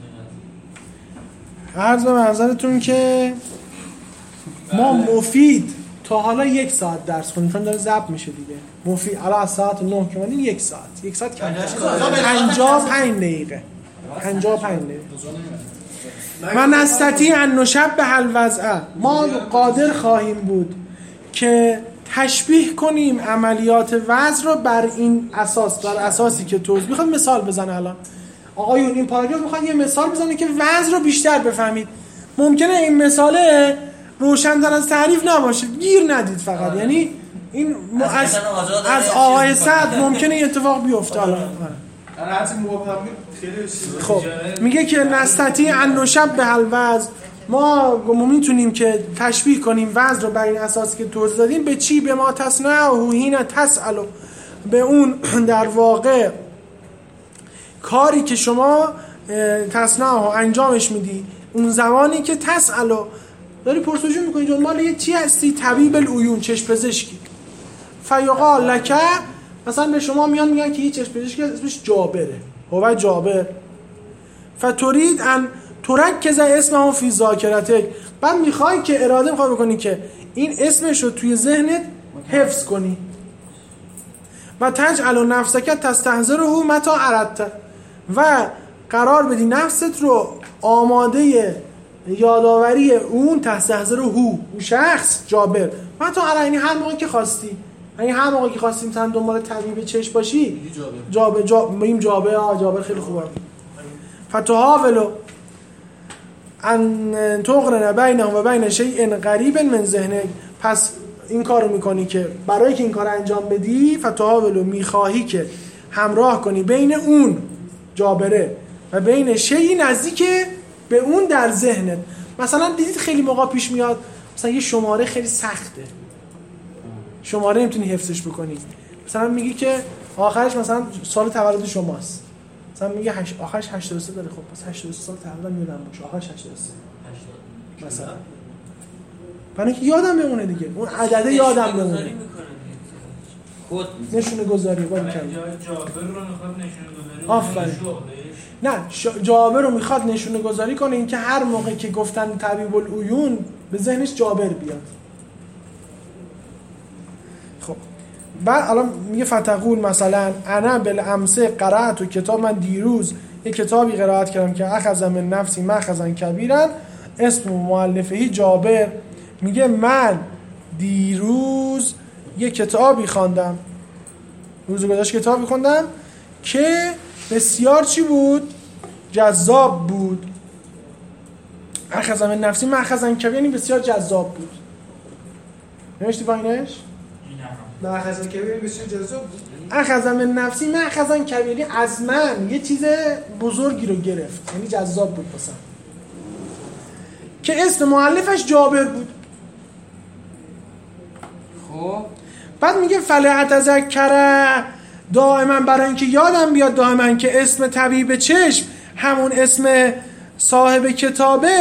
عرض به منظرتون که ما مفید تا حالا یک ساعت درس کنیم، چون داره ضبط میشه دیگه. مفید الان از ساعت نه که مانیم یک ساعت یک ساعت کم پنجاه و پنج دقیقه پنجاه و پنج دقیقه. و نستطیع ان نشبه الوضع، ما قادر خواهیم بود که تشبیه کنیم عملیات وضع رو بر این اساس، بر اساسی که توضیح میخواد مثال بزنه. الان آقایون این پاراگراف میخواد یه مثال بزنه که وضع رو بیشتر بفهمید. ممکنه این مثاله روشن‌تر از تعریف نباشه، گیر ندید فقط. یعنی این م... از از آقای سعد ممکنه این اتفاق بیفته. الان خب میگه که نستطیع ان نشبه الوضع، ما میتونیم که تشبیه کنیم وضع رو بر این اساس که توضیح دادیم. به چی؟ به ما تصنعه حین تسأل، به اون در واقع کاری که شما تصنعه انجامش میدی اون زمانی که تسأل داری پرسجو میکنی جون مال یه چی هستی؟ طبیب العیون، چشم پزشکی. فیقال لک، مثلا به شما میان میگن که یه چشم پزشکی اسمش جابره، هو جابر. فترید ان ترکز اسمه فی ذاکرتک، بعد میخوای که اراده میخوای بکنی که این اسمش رو توی ذهنت حفظ کنی. و تجعل نفسک تستحضره متى اردت، و قرار بدی نفست رو آماده یادآوری اون، تستحضره هو اون شخص جابر، متى اردت، یعنی هر موقع که خواستی، یعنی هر موقع که خواستیم مثلا دنبال طبیب چشم باشی جابر جا میگیم جابر ها جابر خیلی خوبه. فتحاولو ان تقرن بینه و بین شیء قریب من ذهنک، پس این کارو میکنی که برای که این کار انجام بدی فتحاولو میخواهی که همراه کنی بین اون جابره و بین شیء نزدیک به اون در ذهنت. مثلا دیدید خیلی موقع پیش میاد مثلا یه شماره خیلی سخته، شماره نمیتونی حفظش بکنی، مثلا میگی که آخرش مثلا سال تولد شماست، مثلا میگه هش... آخرش هشتاد و سه داره، خب پس هشتاد و سه سال تقریبا یادم باشه آخرش هشتاد و سه مثلا، برای اینکه یادم بمونه دیگه، اون عدده یادم بمونه. خود نشونه گذاری با این کلمه جابر رو میخواد نشونه گذاری آفرین. نه ش... جابر رو میخواد نشونه گذاری کنه اینکه هر موقع که گفتن طبیب العیون به ذهنش جابر بیاد. خب بعد الان میگه فتقول مثلا انا بالامس قرأت و کتاب، من دیروز یک کتابی قرائت کردم که اخذ من نفسی مأخذا کبیرا اسم مؤلفه جابر. میگه من دیروز یک کتابی خواندم، روز گذشته کتابی خوندم که بسیار چی بود؟ جذاب بود. اخذ من نفسی مأخذا کبیرا یعنی بسیار جذاب بود. نوشتی پایینش؟ نه اخذ کبیر بسیار جذاب بود. اخذ من نفسی مأخذا کبیری، از من یه چیز بزرگی رو گرفت، یعنی جذاب بود مثلا، که اسم مؤلفش جابر بود. خب بعد میگه فلاتذکر، دائما برای اینکه یادم بیاد دائما که اسم طبیب چشم همون اسم صاحب کتابه،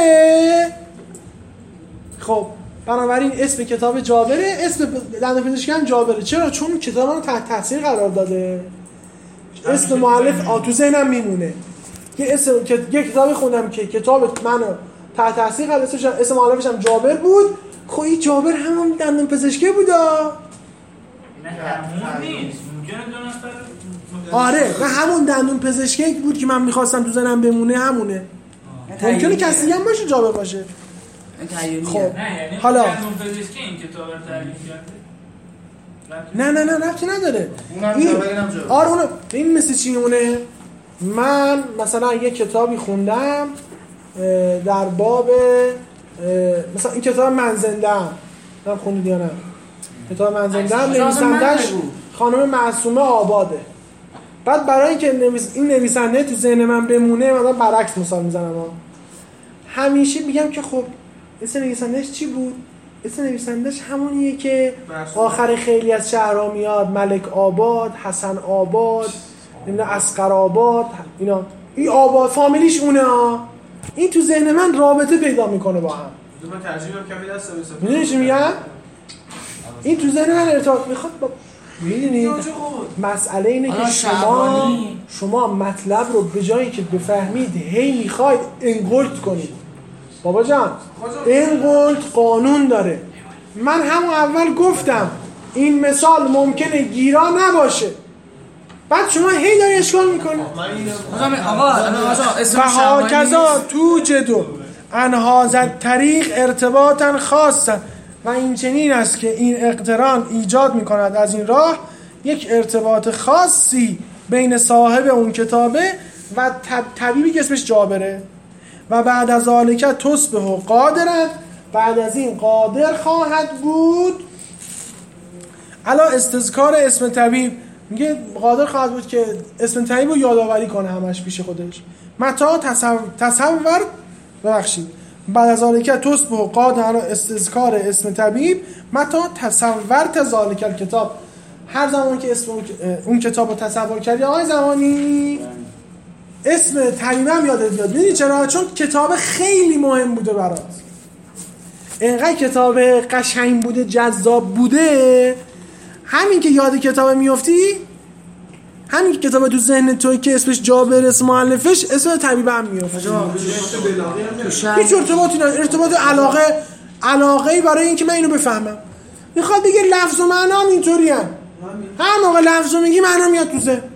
خب بنابراین اسم کتاب جابره، اسم دندانپزشکی هم جابره. چرا؟ چون کتاب رو تحت تاثیر قرار داده، اسم مؤلف آ تو ذهنم میمونه. یه اسم یه کتابی خوندم که کتاب منو تحت تاثیر قرار داده، اسم مؤلفش هم جابر بود. خب این جابر همون دندانپزشکی بودا. نه همون نیست، ممکنه دو نفر. آره و همون دندانپزشکی بود که من می‌خواستم تو ذهنم بمونه همونه. ممکنه کسی هم باشه جابر باشه. خب نه یعنی حالا دندانپزشکی این کتاب رو تعریف کرده. نه نه نه ربطی نداره. اونم جابر اینم جابر. آره اون این مثل چی مونه؟ من مثلا یه کتابی خوندم در باب مثلا این کتاب من زنده‌ام، من خوندید یا نه؟ کتاب من زنده‌ام نویسندش خانم معصومه آباده. بعد برای اینکه نویس این نویسنده تو ذهن من بمونه مثلا برعکس مثال میزنم ها، همیشه میگم که خب اسم نویسندش چی بود؟ اسم نویسندش همونیه که آخر خیلی از شهرها میاد، ملک آباد، حسن آباد، نمیدونم اسقر آباد، اینا این آباد فامیلیش اونه ها. این تو ذهن من رابطه پیدا میکنه با هم. من ترجمه کردم دست بسازم. میدونی چی میگم؟ این تو ذهن من ارتباط میخواد با میدونید مسئله اینه که شما شما مطلب رو به جایی که بفهمید هی میخواید انگولت کنید. بابا جان انگولت قانون داره. من همون اول گفتم این مثال ممکنه گیرا نباشه، بعد شما هی داری اشکال میکنید. آقا اسم فهاکذا توجدو ان هذا الطریق ارتباطا خاصا، و این چنین است که این اقتران ایجاد میکند از این راه یک ارتباط خاصی بین صاحب اون کتابه و طبیبی که اسمش جابره. و بعد از ذالک تصبح قادرن، بعد از این قادر خواهد بود علا استذکار اسم طبیب. میگه قادر خواهد بود که اسم طبیب رو یادآوری کنه همش پیش خودش. متا تصور تصور ببخشید بعد از ذالک تصبح قادر علا استذکار اسم طبیب متا تصورت ذالک کتاب، هر زمانی که اسم اون کتاب رو تصور کردی آقای زمانی اسم طبیبم یادت بیاد. میدونی چرا؟ چون کتاب خیلی مهم بوده برات، اینقدر کتاب قشنگ بوده، جذاب بوده، همین که یاد کتاب میافتی، همین که کتاب تو ذهن توی که اسمش جابر اسم مؤلفش اسم طبیبم میافته. هیچ ارتباطی نداره، ارتباط علاقه علاقه‌ای برای اینکه من اینو بفهمم. میخواد بگه لفظ و معنا هم اینطوری هم. هر موقع لفظ رو میگی معنا میاد تو ذهن.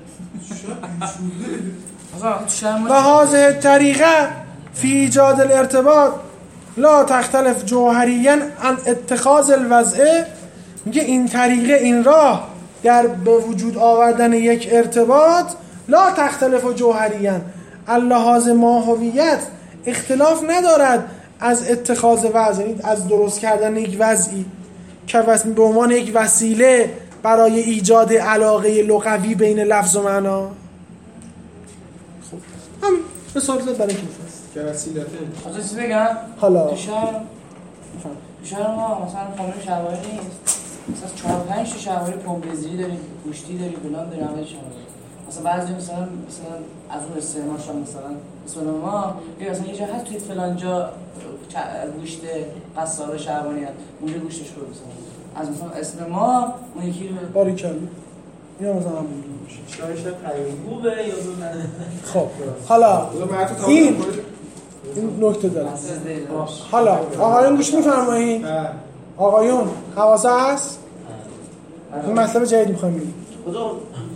و هذه الطریقه فی ایجاد الارتباط لا تختلف جوهریا عن اتخاذ الوضع، میگه این طریقه، این راه در به وجود آوردن یک ارتباط لا تختلف و جوهریاً، اللحاظ ماهویت اختلاف ندارد از اتخاذ وضع، یعنی از درست کردن یک وضعی که به عنوان یک وسیله برای ایجاد علاقه لغوی بین لفظ و معنا. خب هم مثال زد برای کی که وسیلته. از چیزی بگم حالا تو شهر تو شهر ما مثلا خانم شهواری نیست، مثلا چهار پنج تا شهواری پمپزی داریم، گوشتی داریم، فلان داریم، همه شهواری. مثلا بعضی مثلا مثلا از اون استعمارشون مثلا مثلا ما یه مثلا یه جا هست توی فلان جا گوشت قصاب شهوانی هست، اونجا گوشتش رو مثلا از مثلا اسم ما اون یکی رو باری کردی یا مثلا همون میشه شاید شاید تعیین خوبه یا نه؟ خب حالا این این نکته داره. حالا آقایون گوش می‌فرمایید؟ آقایون حواسه هست؟ این مطلب جدید می‌خوایم بگیم. کدوم؟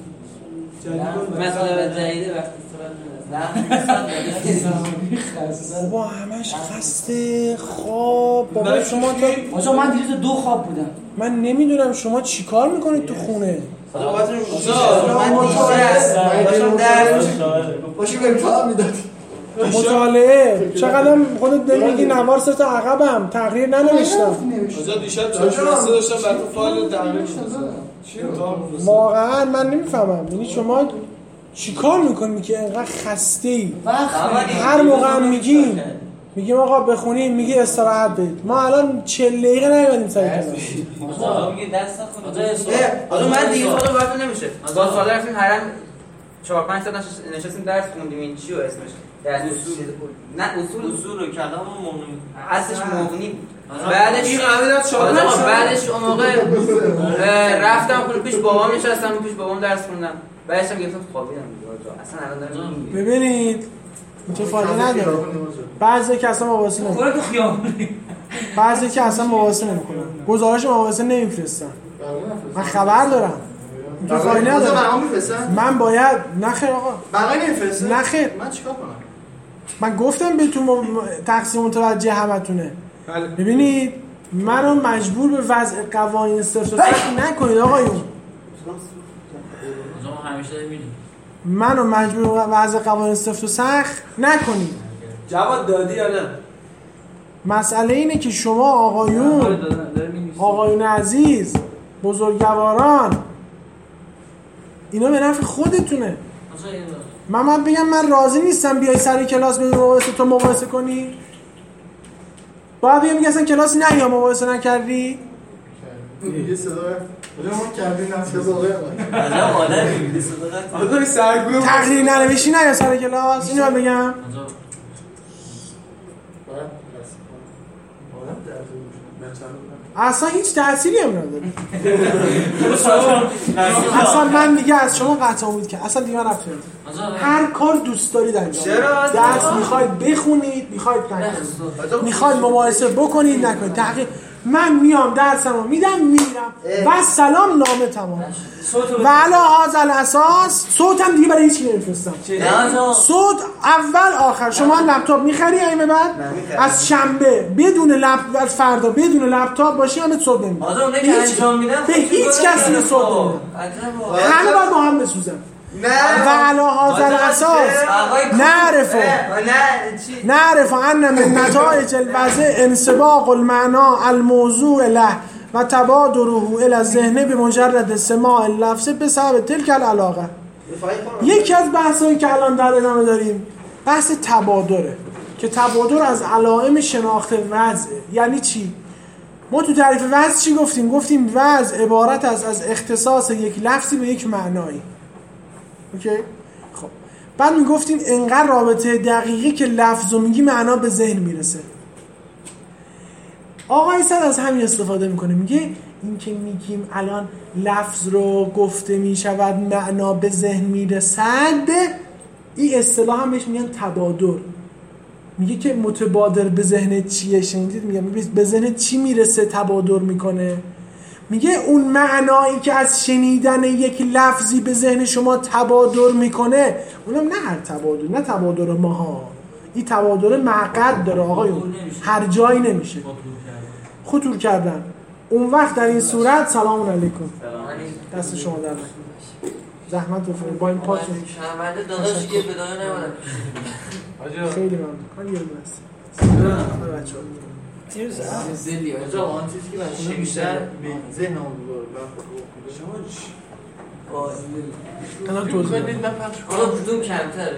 مطلب جدیده وقتی بابا همش خسته خواب. بابا شما تا آجا من دیروز دو خواب بودم. من نمیدونم شما چیکار میکنید تو خونه. آجا من مطالعه هستم درس باشیم امتحان میداد. مطالعه چقدر خودت داری میگی نوار سه تا عقبم تقریر ننوشتم. آجا دیشب چشم بسته داشتم برای فایل تقریر واقعا من نمیفهمم. یعنی شما چیکار میکنی که اینقدر خسته ای؟ هر موقع هم میگیم میگیم آقا بخونیم میگی استراحت بدید. ما الان چهل دقیقه نیومدیم سر کلاس. آقا میگه دست نخون. آقا من دیگه خودم وقت نمیشه. با سال رفتیم حرم چهار پنج ساعت نشستیم درس خوندیم. این چی و اسمش؟ درس اصول. نه اصول اصول رو کلام مغنی. اصلش مغنی. بعدش این همین از چهار پنج بعدش اون موقع رفتم خونه پیش بابام نشستم پیش بابام درس خوندم. بعدش هم گفتم خوابیدم اصلا الان دارم میگم. ببینید چه فایده نداره. بعضی که اصلا مباحثه نمیکنن. تو خیابونی. بعضی که اصلا مباحثه نمیکنن. گزارش مباحثه نمیفرستن. من خبر دارم. تو فایده نداره. من باید نخیر آقا. بقیه نمیفرسته؟ نخیر. من چیکار کنم؟ من گفتم بهتون تقسیم متوجه همتونه. ببینید منو مجبور به وضع قوانین صرف و صحیح نکنید آقایون. همیشه میدونم منو مجبور به وضع قوانین سفت و سخت نکنید. جواب دادی یا نه؟ مسئله اینه که شما آقایون آقایون عزیز بزرگواران اینا به نفع خودتونه. من من بگم من راضی نیستم بیای سر کلاس بدون مباحثه تو مباحثه کنی؟ باید بگم میگه اصلا کلاسی نه یا مباحثه نکردی؟ یه صدا ما کردیم نفس صدا عجب آدمی میگه صدا آدمی سرگروه تقریر ننوشی نه یا سر کلاس؟ اینو من بگم اصلا هیچ تأثیری هم نداره. اصلا من دیگه از شما قطع امید که اصلا دیگه رفت هر کار دوست دارید انجام درس میخواید بخونید میخواید نکنید میخواید مباحثه بکنید نکنید تحقیق. من میام درسمو میدم میرم و سلام نامه تمام و علی هذا الاساس صوتم دیگه برای هیچ کی نمیفرستم. صوت اول آخر. شما لپتاپ میخری ایمه بعد از شنبه بدون لپ از فردا بدون لپتاپ باشی همه صوت نمیده. آدم اون که انجام میدم به هیچ کسی صوت نمیده. همه باید با هم بسوزن. و علی هذا الاساس نعرف نعرف ان من نتایج الوضع انسباق المعنا الموضوع له و تبادره الى الذهن بمجرد سماع اللفظ بسبب تلك العلاقه. یکی از بحثایی که الان در ادامه داریم بحث تبادره که تبادر از علائم شناخت وضع. یعنی چی؟ ما تو تعریف وضع چی گفتیم؟ گفتیم وضع عبارت است از اختصاص یک لفظی به یک معنایی. اوکی؟ خب بعد میگفتیم انقدر رابطه دقیقی که لفظو میگی معنا به ذهن میرسه. آقای صد از همین استفاده میکنه میگه این که میگیم الان لفظ رو گفته میشود معنا به ذهن میرسد، این اصطلاح هم بهش میگن تبادر. میگه که متبادر به ذهن چیه؟ شنیدید؟ میگم به ذهن چی میرسه تبادر میکنه؟ میگه اون معنایی که از شنیدن یک لفظی به ذهن شما تبادر میکنه اونم نه هر تبادر، نه تبادر ماها، این تبادر معقد داره آقایون، هر جایی نمیشه. خطور کردن اون وقت در این صورت سلام علیکم. دست شما در نکنه. زحمت بفرمایید با این پاتون. شرمنده داداش دیگه بدايه نمونم. خیلی ممنون. من یه بس. بچه‌ها. چیز زلی آجا آن چیزی که من بیشتر ذهنم رو شما چی؟ الان توضیح بدید من پخش کنم. آقا کدوم کمتر؟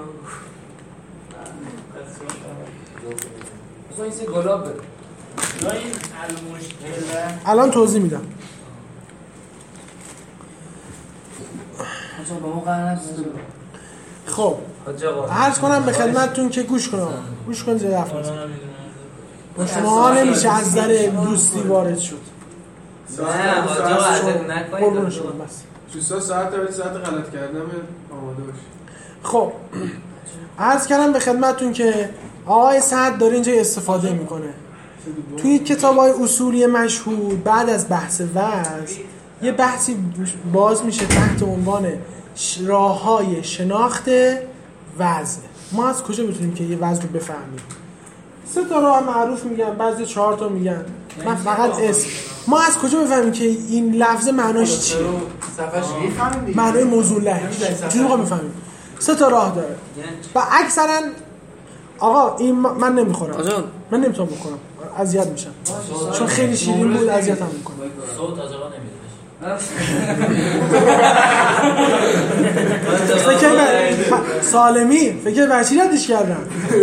اصلا این سه گلاب بده. الان توضیح میدم. اصلا با ما قرار نست. خب عرض کنم به خدمتتون که گوش کنم. گوش کن زیر حرف بزن. با شما نمیشه از نظر دوستی وارد شد. نه آجا عزت نکنید. قربون شما بس. دوستا ساعت تا ساعت غلط کردم آماده باش. خب عرض کردم به خدمتتون که آقای سعد داره اینجا استفاده میکنه. توی کتاب‌های اصولی مشهور بعد از بحث وضع یه بحثی باز میشه تحت عنوان راه‌های شناخت وضع. ما از کجا میتونیم که یه وضع رو بفهمیم؟ سه تا راه معروف میگن، بعضی چهار تا میگن. من فقط اسم. ما از کجا بفهمیم که این لفظ معناش چیه؟ معنای موضوع لهش. چجوری ما میفهمیم؟ سه تا راه داره. و اکثرا آقا این من نمیخورم. من نمیتونم بکنم. اذیت میشم. چون خیلی شیرین بود اذیتم میکنه. صوت آجا نمیده. فکر سالمی فکر بچی ردش کردم.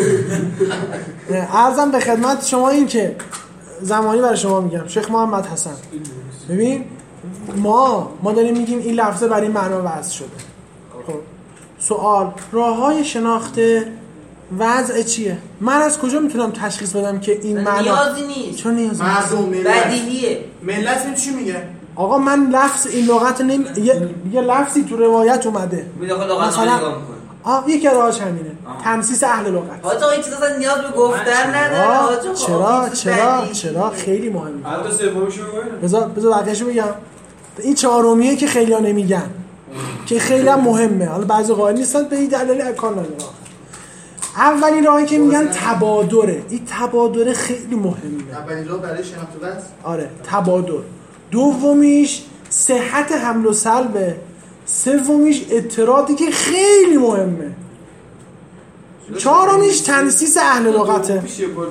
عرضم به خدمت شما این که زمانی برای شما میگم شیخ محمد حسن ببین ما ما داریم میگیم این لفظه برای معنا وضع شده. خب سوال راههای شناخت وضع چیه؟ من از کجا میتونم تشخیص بدم که این معنا نیازی نیست. چون نیازی نیست؟ مردم ملت بدیهیه. ملت چی میگه؟ آقا من لفظ این لغت نمی... یه... یه لفظی تو روایت اومده مثلا آه یکی راهش همینه تنسیس اهل لغت. آقا این چیزا نیاز به گفتن نداره آقا. چرا چرا چرا خیلی مهمه. حتی سومیشو بگم. بذار بذار بقیه‌شو بگم. این چهارمیه که خیلی‌ها نمیگن که خیلی هم مهمه. حالا بعضی قائل نیستن به این دلیل امکان نداره. اولین راهی که میگن تبادره. این تبادره خیلی مهمه. اولین راه برای شناخت وضع. آره تبادر. دومیش صحت حمل و سلبه. سومیش اعتراضی که خیلی مهمه. چهارمیش تنسیس اهل لغته.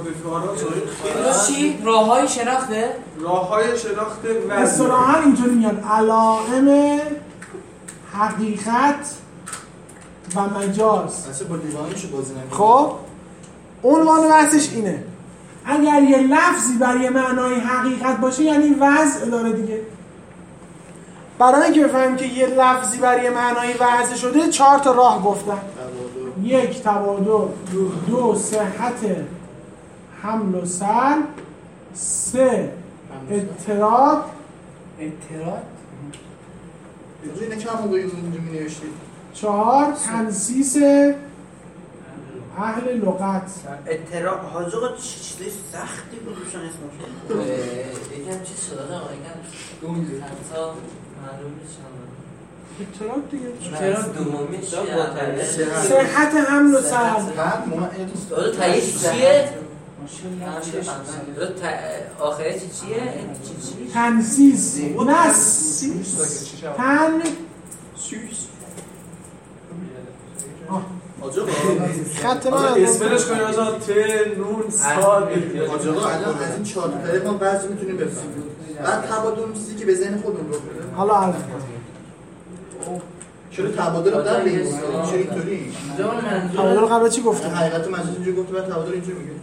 چی؟ راههای شناخته؟ راههای شناخت وضع. اصطلاحاً اینطوری میگن علائم حقیقت و مجاز. اصلا با دیوانشو بازی نمی‌کنه. خب عنوان بحثش اینه اگر یه لفظی برای معنای حقیقت باشه یعنی وضع داره دیگه. برای اینکه بفهمیم که یه لفظی برای معنای وضع شده چهار تا راه گفتن. یک تبادر، دو صحت حمل و سلب، سه اعتراض اعتراض اینجوری نه که هم موقعی اونجا می‌نوشتید. چهار تنسیس اهل لغت. اعتراض حاجا چه چیزای سختی بود روشن اسمش. یکم چیز شده آقا یکم دون تا معلوم نیست. اعتراض دیگه. اعتراض دومی چیه؟ صحت حمل و سلب. بعد ما داده تایید چیه؟ آخره چی چیه؟ تنسیس نس تن آجا خط من اسمش کنی آزاد ت نون صاد. آجا الان از این چهار تا طریق ما بعضی میتونیم بفهمیم. بعد تبادل چیزی که به ذهن خودمون رو بده. حالا عرض چرا تبادل رو در بگیم؟ چرا اینطوری؟ تبادل قبل چی گفتم؟ حقیقت مجاز اینجوری گفته بعد تبادل اینجوری میگه.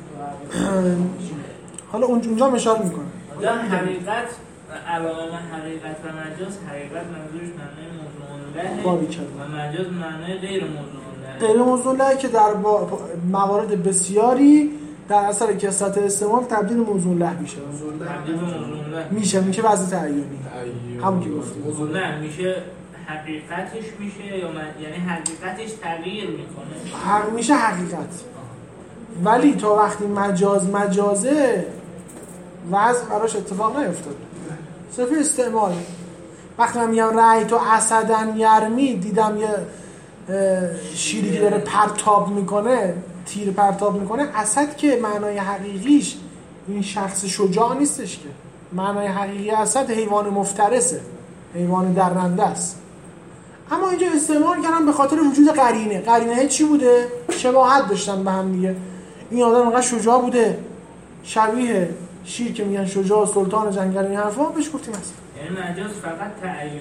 حالا اونجا هم اشاره میکنه. جان حقیقت علامه حقیقت و مجاز حقیقت منظورش معنای موضوع باری له کرد. و مجاز معنای غیر موضوع له. غیر موضوع له که در موارد بسیاری در اثر کثرت استعمال تبدیل موضوع له میشه. تبدیل موضوع له میشه میشه وضع تعیینی. همون که گفتیم. موضوع له میشه حقیقتش میشه یا من... یعنی حقیقتش تغییر میکنه. حق میشه حقیقت. ولی تا وقتی مجاز مجازه وضع براش اتفاق نیفتاد. صرف استعمال. وقتی من میگم رأی تو اسدن یرمی دیدم یه شیری که داره پرتاب میکنه تیر پرتاب میکنه اسد که معنای حقیقیش این شخص شجاع نیستش که معنای حقیقی اسد حیوان مفترسه، حیوان درنده است. اما اینجا استعمال کردن به خاطر وجود قرینه. قرینه چی بوده؟ شباهت داشتن به هم دیگه. این آدم انقدر شجاع بوده، شبیه شیر که میگن شجاع سلطان جنگل، این حرفا بهش گفتیم هست. یعنی مجاز فقط تعین.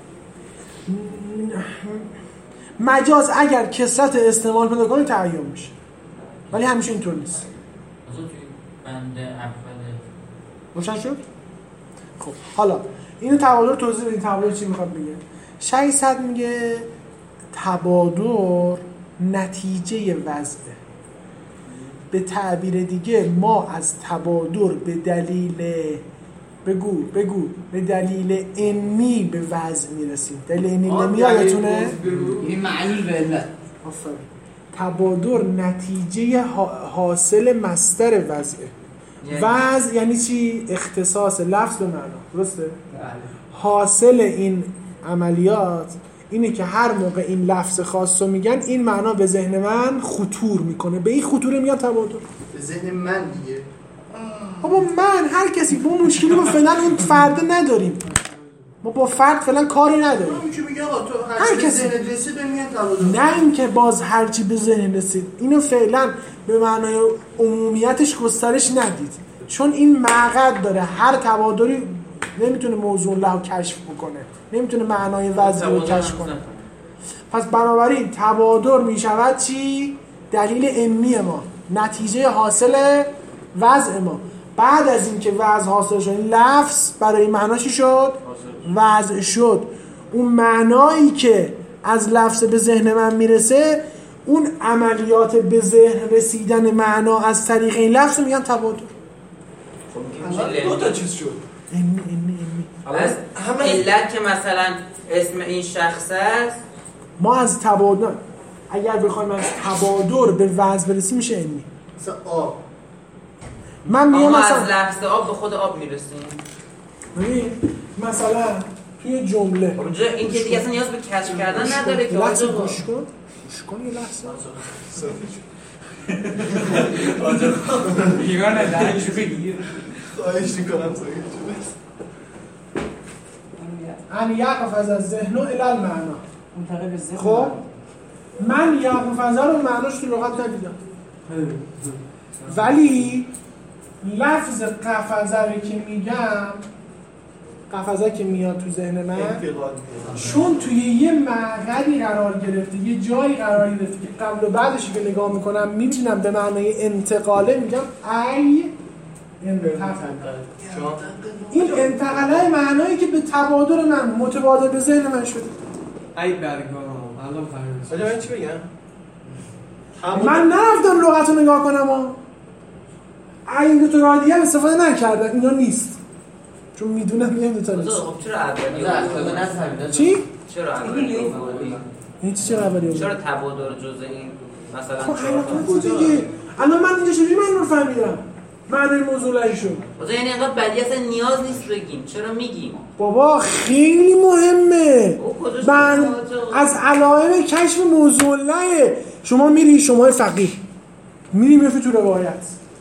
مجاز اگر کثرت استعمال پیدا کنه تعین میشه، ولی همیشه اینطور نیست. مثلا توی بند اوله روشن شد؟ خب حالا اینو تبادر توضیح بدید. تبادر چی میخواد بگه؟ شصت میگه تبادر نتیجه وضعه. به تعبیر دیگه ما از تبادر به دلیل بگو بگو به دلیل انی به وضع میرسیم. دلیل انی نمیادتونه؟ این معلول به علت. آفرین. تبادر نتیجه حاصل مصدر وضعه. وضع یعنی چی؟ اختصاص لفظ به معنا. درسته؟ حاصل این عملیات اینه که هر موقع این لفظ خاص رو میگن این معنا به ذهن من خطور میکنه. به این خطوره میاد تبادر. به ذهن من دیگه. بابا من هر کسی با مشکلی با فعلا اون فرد نداریم. ما با فرد فعلا کاری نداریم. من که میگه آقا تو هر چی به ذهن رسید میگن تبادر. نه اینکه باز هر چی به ذهن رسید. اینو فعلا به معنای عمومیتش گسترش ندید. چون این معقد داره. هر تبادری نمیتونه موضوع له کشف بکنه. نمیتونه معنای وضع رو کشف کنه. پس بنابراین تبادر میشود چی؟ دلیل انی ما، نتیجه حاصل وضع ما. بعد از اینکه وضع حاصل شد، این لفظ برای معنا چی شد؟ وضع شد. اون معنایی که از لفظ به ذهن من میرسه، اون عملیات به ذهن رسیدن معنا از طریق این لفظ میگن تبادر. خب دو تا چیز شد. انی انی انی. از علت که مثلا اسم این شخص است، ما از تبادر اگر بخوایم از تبادر به وضع برسیم میشه انی. مثلا آب. من میگم ما مثلا از لفظ آب به خود آب میرسیم. ببین مثلا توی جمله اونجا این که دیگه اصلا نیاز به کشف کردن نداره که لحظه آقا گوش کن. گوش کن یه لحظه. بیگانه درنشو بگیر. خواهش میکنم سایه ان یقفز از ذهن الی المعنا. منتقل به ذهن. خب من یقفز رو معناش تو لغت ندیدم، ولی لفظ قفزه که میگم، قفزه که میاد تو ذهن من چون توی یه مقعدی قرار گرفته، یه جایی قرار گرفته که قبل و بعدش که نگاه میکنم میبینم به معنای انتقاله، میگم ای انتقال. این انتقاله معنایی که به تبادر من متبادل به ذهن من شده. ای برگام الان فهمیدم. آجا من چی بگم؟ من نرفتم لغت رو نگاه کنم و این دو تا راه دیگه استفاده نکردم. اینا نیست چون میدونم این دو تا نیست. خب چرا اولی؟ چی؟ چرا اولی؟ این چی چرا اولی؟ چرا تبادر جزء این مثلا خب الان دیگه الان من اینجا چجوری من رو فهمیدم معنی موضوع لایی شد؟ مثلا یعنی اینقدر بدی اصلا نیاز نیست بگیم، چرا میگیم؟ بابا خیلی مهمه. من از علائم کشف موضوع لایه. شما میری، شما فقیه میری میفتی تو روایت،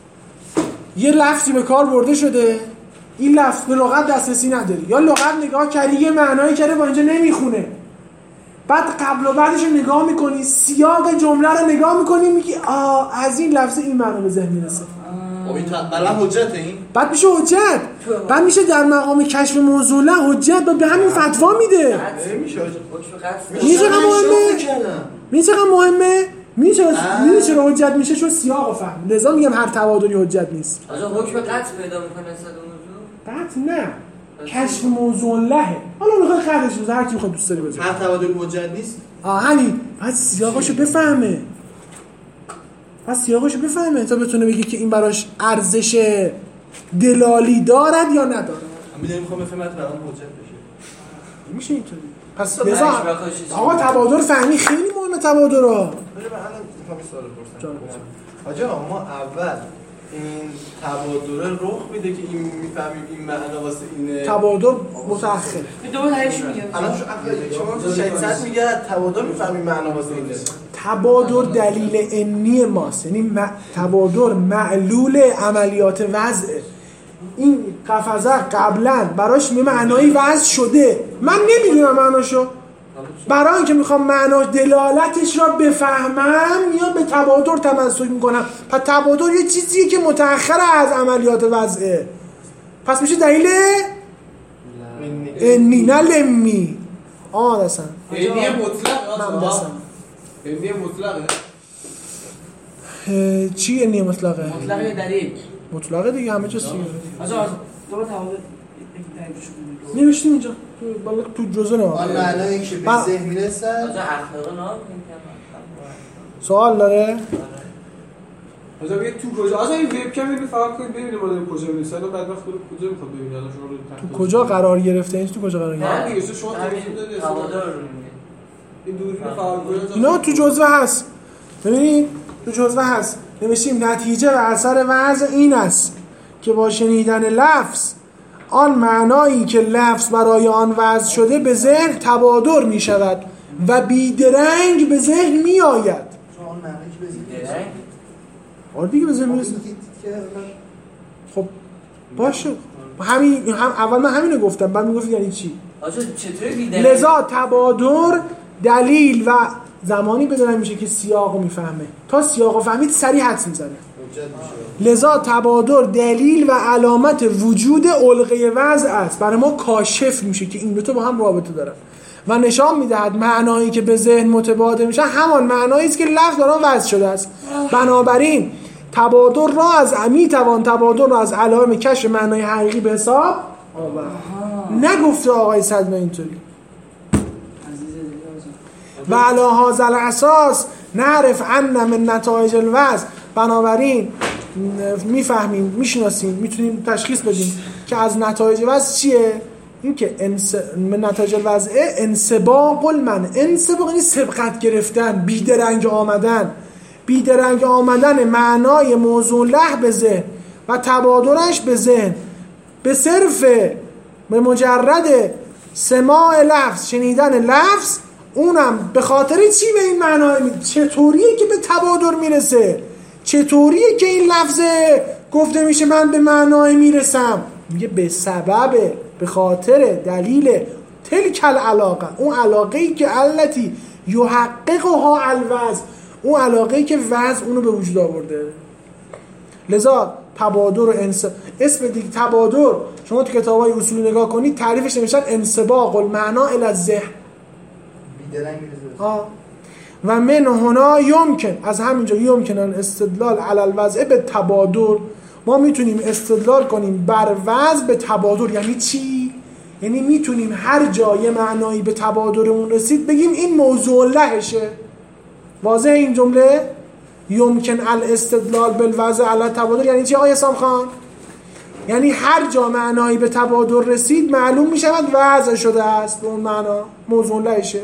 یه لفظی به کار برده شده، این لفظ به لغت دسترسی نداری، یا لغت نگاه کردی یه معنایی کرده با اینجا نمیخونه، بعد قبل و بعدش رو نگاه میکنی، سیاق جمله رو نگاه میکنی، میگی آه از این لفظ این معنا به ذهن میرسه. خب این برای حجت این؟ بعد میشه حجت. بعد میشه در مقام کشف موضوع له حجت به همین فتوا میده. میشه میشه چقدر مهمه؟ میشه چقدر مهمه؟ میشه چرا حجت میشه؟ چون سیاق و فهم. لذا میگم هر تبادلی حجت نیست. آجا حکم قطع پیدا میکنه اصلا موضوع؟ قطع نه. کشف موضوع لهه. حالا میخواد خودش بزنه، هر کی میخواد دوست داره بزنه. هر تبادلی حجت نیست؟ آه همین. بعد سیاقاشو بفهمه. پس سیاقاشو بفهمه تا بتونه بگه که این براش ارزش دلالی دارد یا ندارد. میدونی میخوام بفهمم برام حجت بشه. میشه اینطوری. پس لذا آقا تبادر فهمی خیلی مهمه. تبادر رو بله من میخوام یه سوال بپرسم. آجا ما اول این تبادر رخ میده که این میفهمیم این معنا واسه اینه. تبادر متأخر. دوباره هیچ میگم. الان شما شاید میگه تبادر میفهمیم معنا واسه اینه. تبادر دلیل انی ماست، یعنی م... تبادر معلول عملیات وضعه. این قفزه قبلا براش یه معنایی وضع شده، من نمیدونم معناشو، برای اینکه میخوام معناش دلالتش را بفهمم یا به تبادر تمسک میکنم. پس تبادر یه چیزیه که متأخر از عملیات وضعه، پس میشه دلیل انی نه لمی. آه دستم انی مطلق من دستم انی مطلقه چی انی مطلقه؟ مطلقه دلیل مطلقه دیگه همه جا سیگه آجا دوباره تبادر نوشتیم اینجا بالا تو جزء نه آن معنایی که به ذهن میرسه آجا اخلاق نام سوال داره؟ آجا بگه تو کجا؟ آجا این وبکم اینو فقط کنید ببینیم ما داریم کجا میرسه، الان بعد وقت کجا میخواد ببینید الان شما رو تو کجا قرار گرفته؟ این تو کجا قرار گرفته؟ نه دیگه شما توضیح دادید تبادر رو این دوربین فعال کنید. اینا تو جزوه هست، ببینید تو جزوه هست نوشتیم نتیجه و اثر وضع این است که با شنیدن لفظ آن معنایی که لفظ برای آن وضع شده به ذهن تبادر می شود و بیدرنگ به ذهن می آید. آن معنایی که به ذهن میرسه آره دیگه به ذهن می رسه. خب باشه همین هم اول من همینو گفتم، بعد میگفت یعنی چی؟ آجا چطوری بیدرنگ؟ لذا تبادر دلیل و زمانی بدونم میشه که سیاقو میفهمه، تا سیاقو فهمید سریع حدس میزنه. لذا تبادر دلیل و علامت وجود علقه وضع است، برای ما کاشف میشه که این دو تا با هم رابطه دارن و نشان میدهد معنایی که به ذهن متبادر میشه همان معنایی است که لفظ در آن وضع شده است. بنابراین تبادر را از می توان تبادر را از علائم کشف معنای حقیقی به حساب آورد. نگفته آقای صدمه اینطوری. و علی هذا الاساس نعرف ان من نتایج الوضع، بنابراین میفهمیم میشناسیم میتونیم تشخیص بدیم که از نتایج وضع چیه؟ این که انس... من نتایج الوضع انسباق المن، انسباق یعنی سبقت گرفتن، بیدرنگ آمدن، بیدرنگ آمدن معنای موضوع له به ذهن و تبادرش به ذهن به صرف به مجرد سماع لفظ، شنیدن لفظ، اونم به خاطر چی به این معنای می... چطوریه که به تبادر میرسه؟ چطوریه که این لفظ گفته میشه من به معنای میرسم؟ میگه به سبب، به خاطر، دلیل تلک العلاقه، اون علاقه ای که علتی یحققها الوضع، اون علاقه ای که وضع اونو به وجود آورده. لذا تبادر و انس... اسم دیگه تبادر شما تو کتابای اصول نگاه کنید تعریفش نمیشن انسباق المعنا الی الذهن. آه. و من هنا یمکن، از همینجا یمکن الاستدلال علی الوضع به تبادر، ما میتونیم استدلال کنیم بر وضع به تبادر. یعنی چی؟ یعنی میتونیم هر جای معنایی به تبادرمون رسید بگیم این موضوع لهشه. واضح این جمله؟ یمکن الاستدلال بالوضع علی تبادر یعنی چی آقای حسام خان؟ یعنی هر جا معنایی به تبادر رسید معلوم میشود وضع شده است، به اون معنا موضوع لهشه.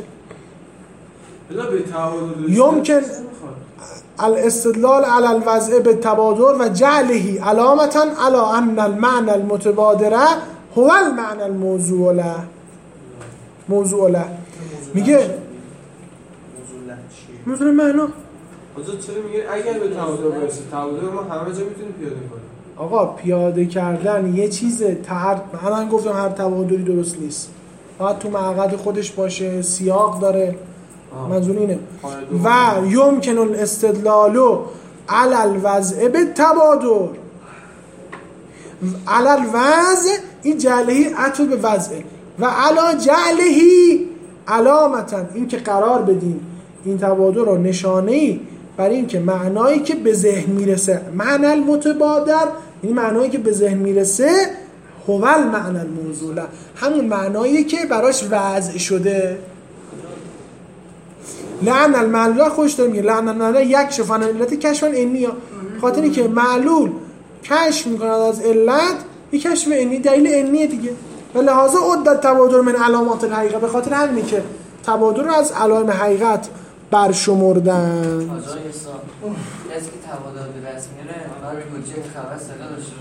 یمکن الاستدلال علی الوضع بالتبادر و جعله علامتا علی ان المعنى المتبادره هو المعنى الموضوع له. موضوع له میگه موضوع معنا. آجا چرا میگه اگر به تبادر برسه؟ تبادر ما همه جا میتونیم پیاده کنیم. آقا پیاده کردن یه چیزه، هر من گفتم هر تبادری درست نیست، باید تو معقد خودش باشه، سیاق داره. منظور اینه و یمکن الاستدلال علی الوضع بالتبادر. علی الوضع این جعلهی عطف به وضعه و علی جعلهی علامتا، این که قرار بدیم این تبادر رو نشانه‌ای برای این که معنایی که به ذهن میرسه، معنی المتبادر این معنایی که به ذهن میرسه هو المعنی الموضوع له، همون معنایی که براش وضع شده. لعن المعلول خوش داره میگه لعن المعلول یک شفان علت کشف عنی، خاطری که معلول کشف میکند از علت یک کشف عنی، دلیل عنی دیگه. و لحاظا عدت تبادر من علامات الحقیقه، به خاطر همینه که تبادر رو از علائم حقیقت برشمردن. آجای حساب کسی که تبادر به دست میره باید بودجه خبر صدا داشته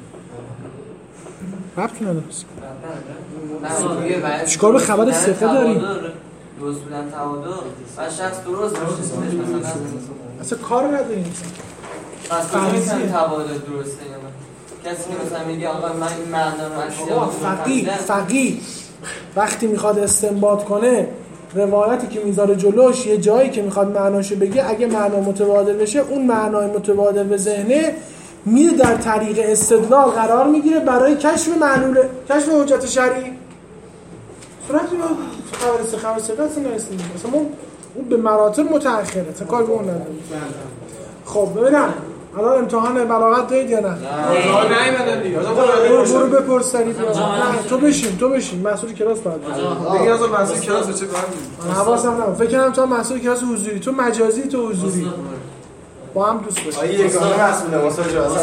باشه. ربطی نداره. نه چیکار به خبر صفه داری؟ درست بودن تبادر و شخص درست باشه مثلا اصلا کار نداریم. پس کجا میتونم تبادر درسته یا نه؟ کسی که مثلا میگه آقا من این معنا آقا فقیه فقیه وقتی میخواد استنباط کنه روایتی که میذاره جلوش یه جایی که میخواد معناشو بگه اگه معنا متبادل بشه اون معنای متبادل به ذهنه میره در طریق استدلال قرار میگیره برای کشف معلول کشف حجت شرعی. صورت خبر سه خبر سه دست نیستیم مثلا اون به مراتب متأخره تا کار به اون نداره. خب ببینم الان امتحان بلاغت دارید یا نه؟ نه نیومدن دیگه. برو برو بپرس سریع بیا. نه تو بشین تو بشین مسئول کلاس باید. دیگه از مسئول کلاس چه کار می‌کنی؟ حواسم نبود. فکر کنم تو مسئول کلاس حضوری تو مجازی تو حضوری. با هم دوست باشید. آیه یگانه مسئول واسه اجازه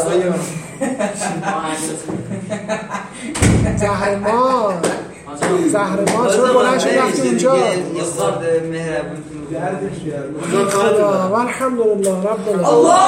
زهرمان زهرمان چرا بلند شد رفتی اونجا؟ استاد مهربون الحمدلله رب العالمین.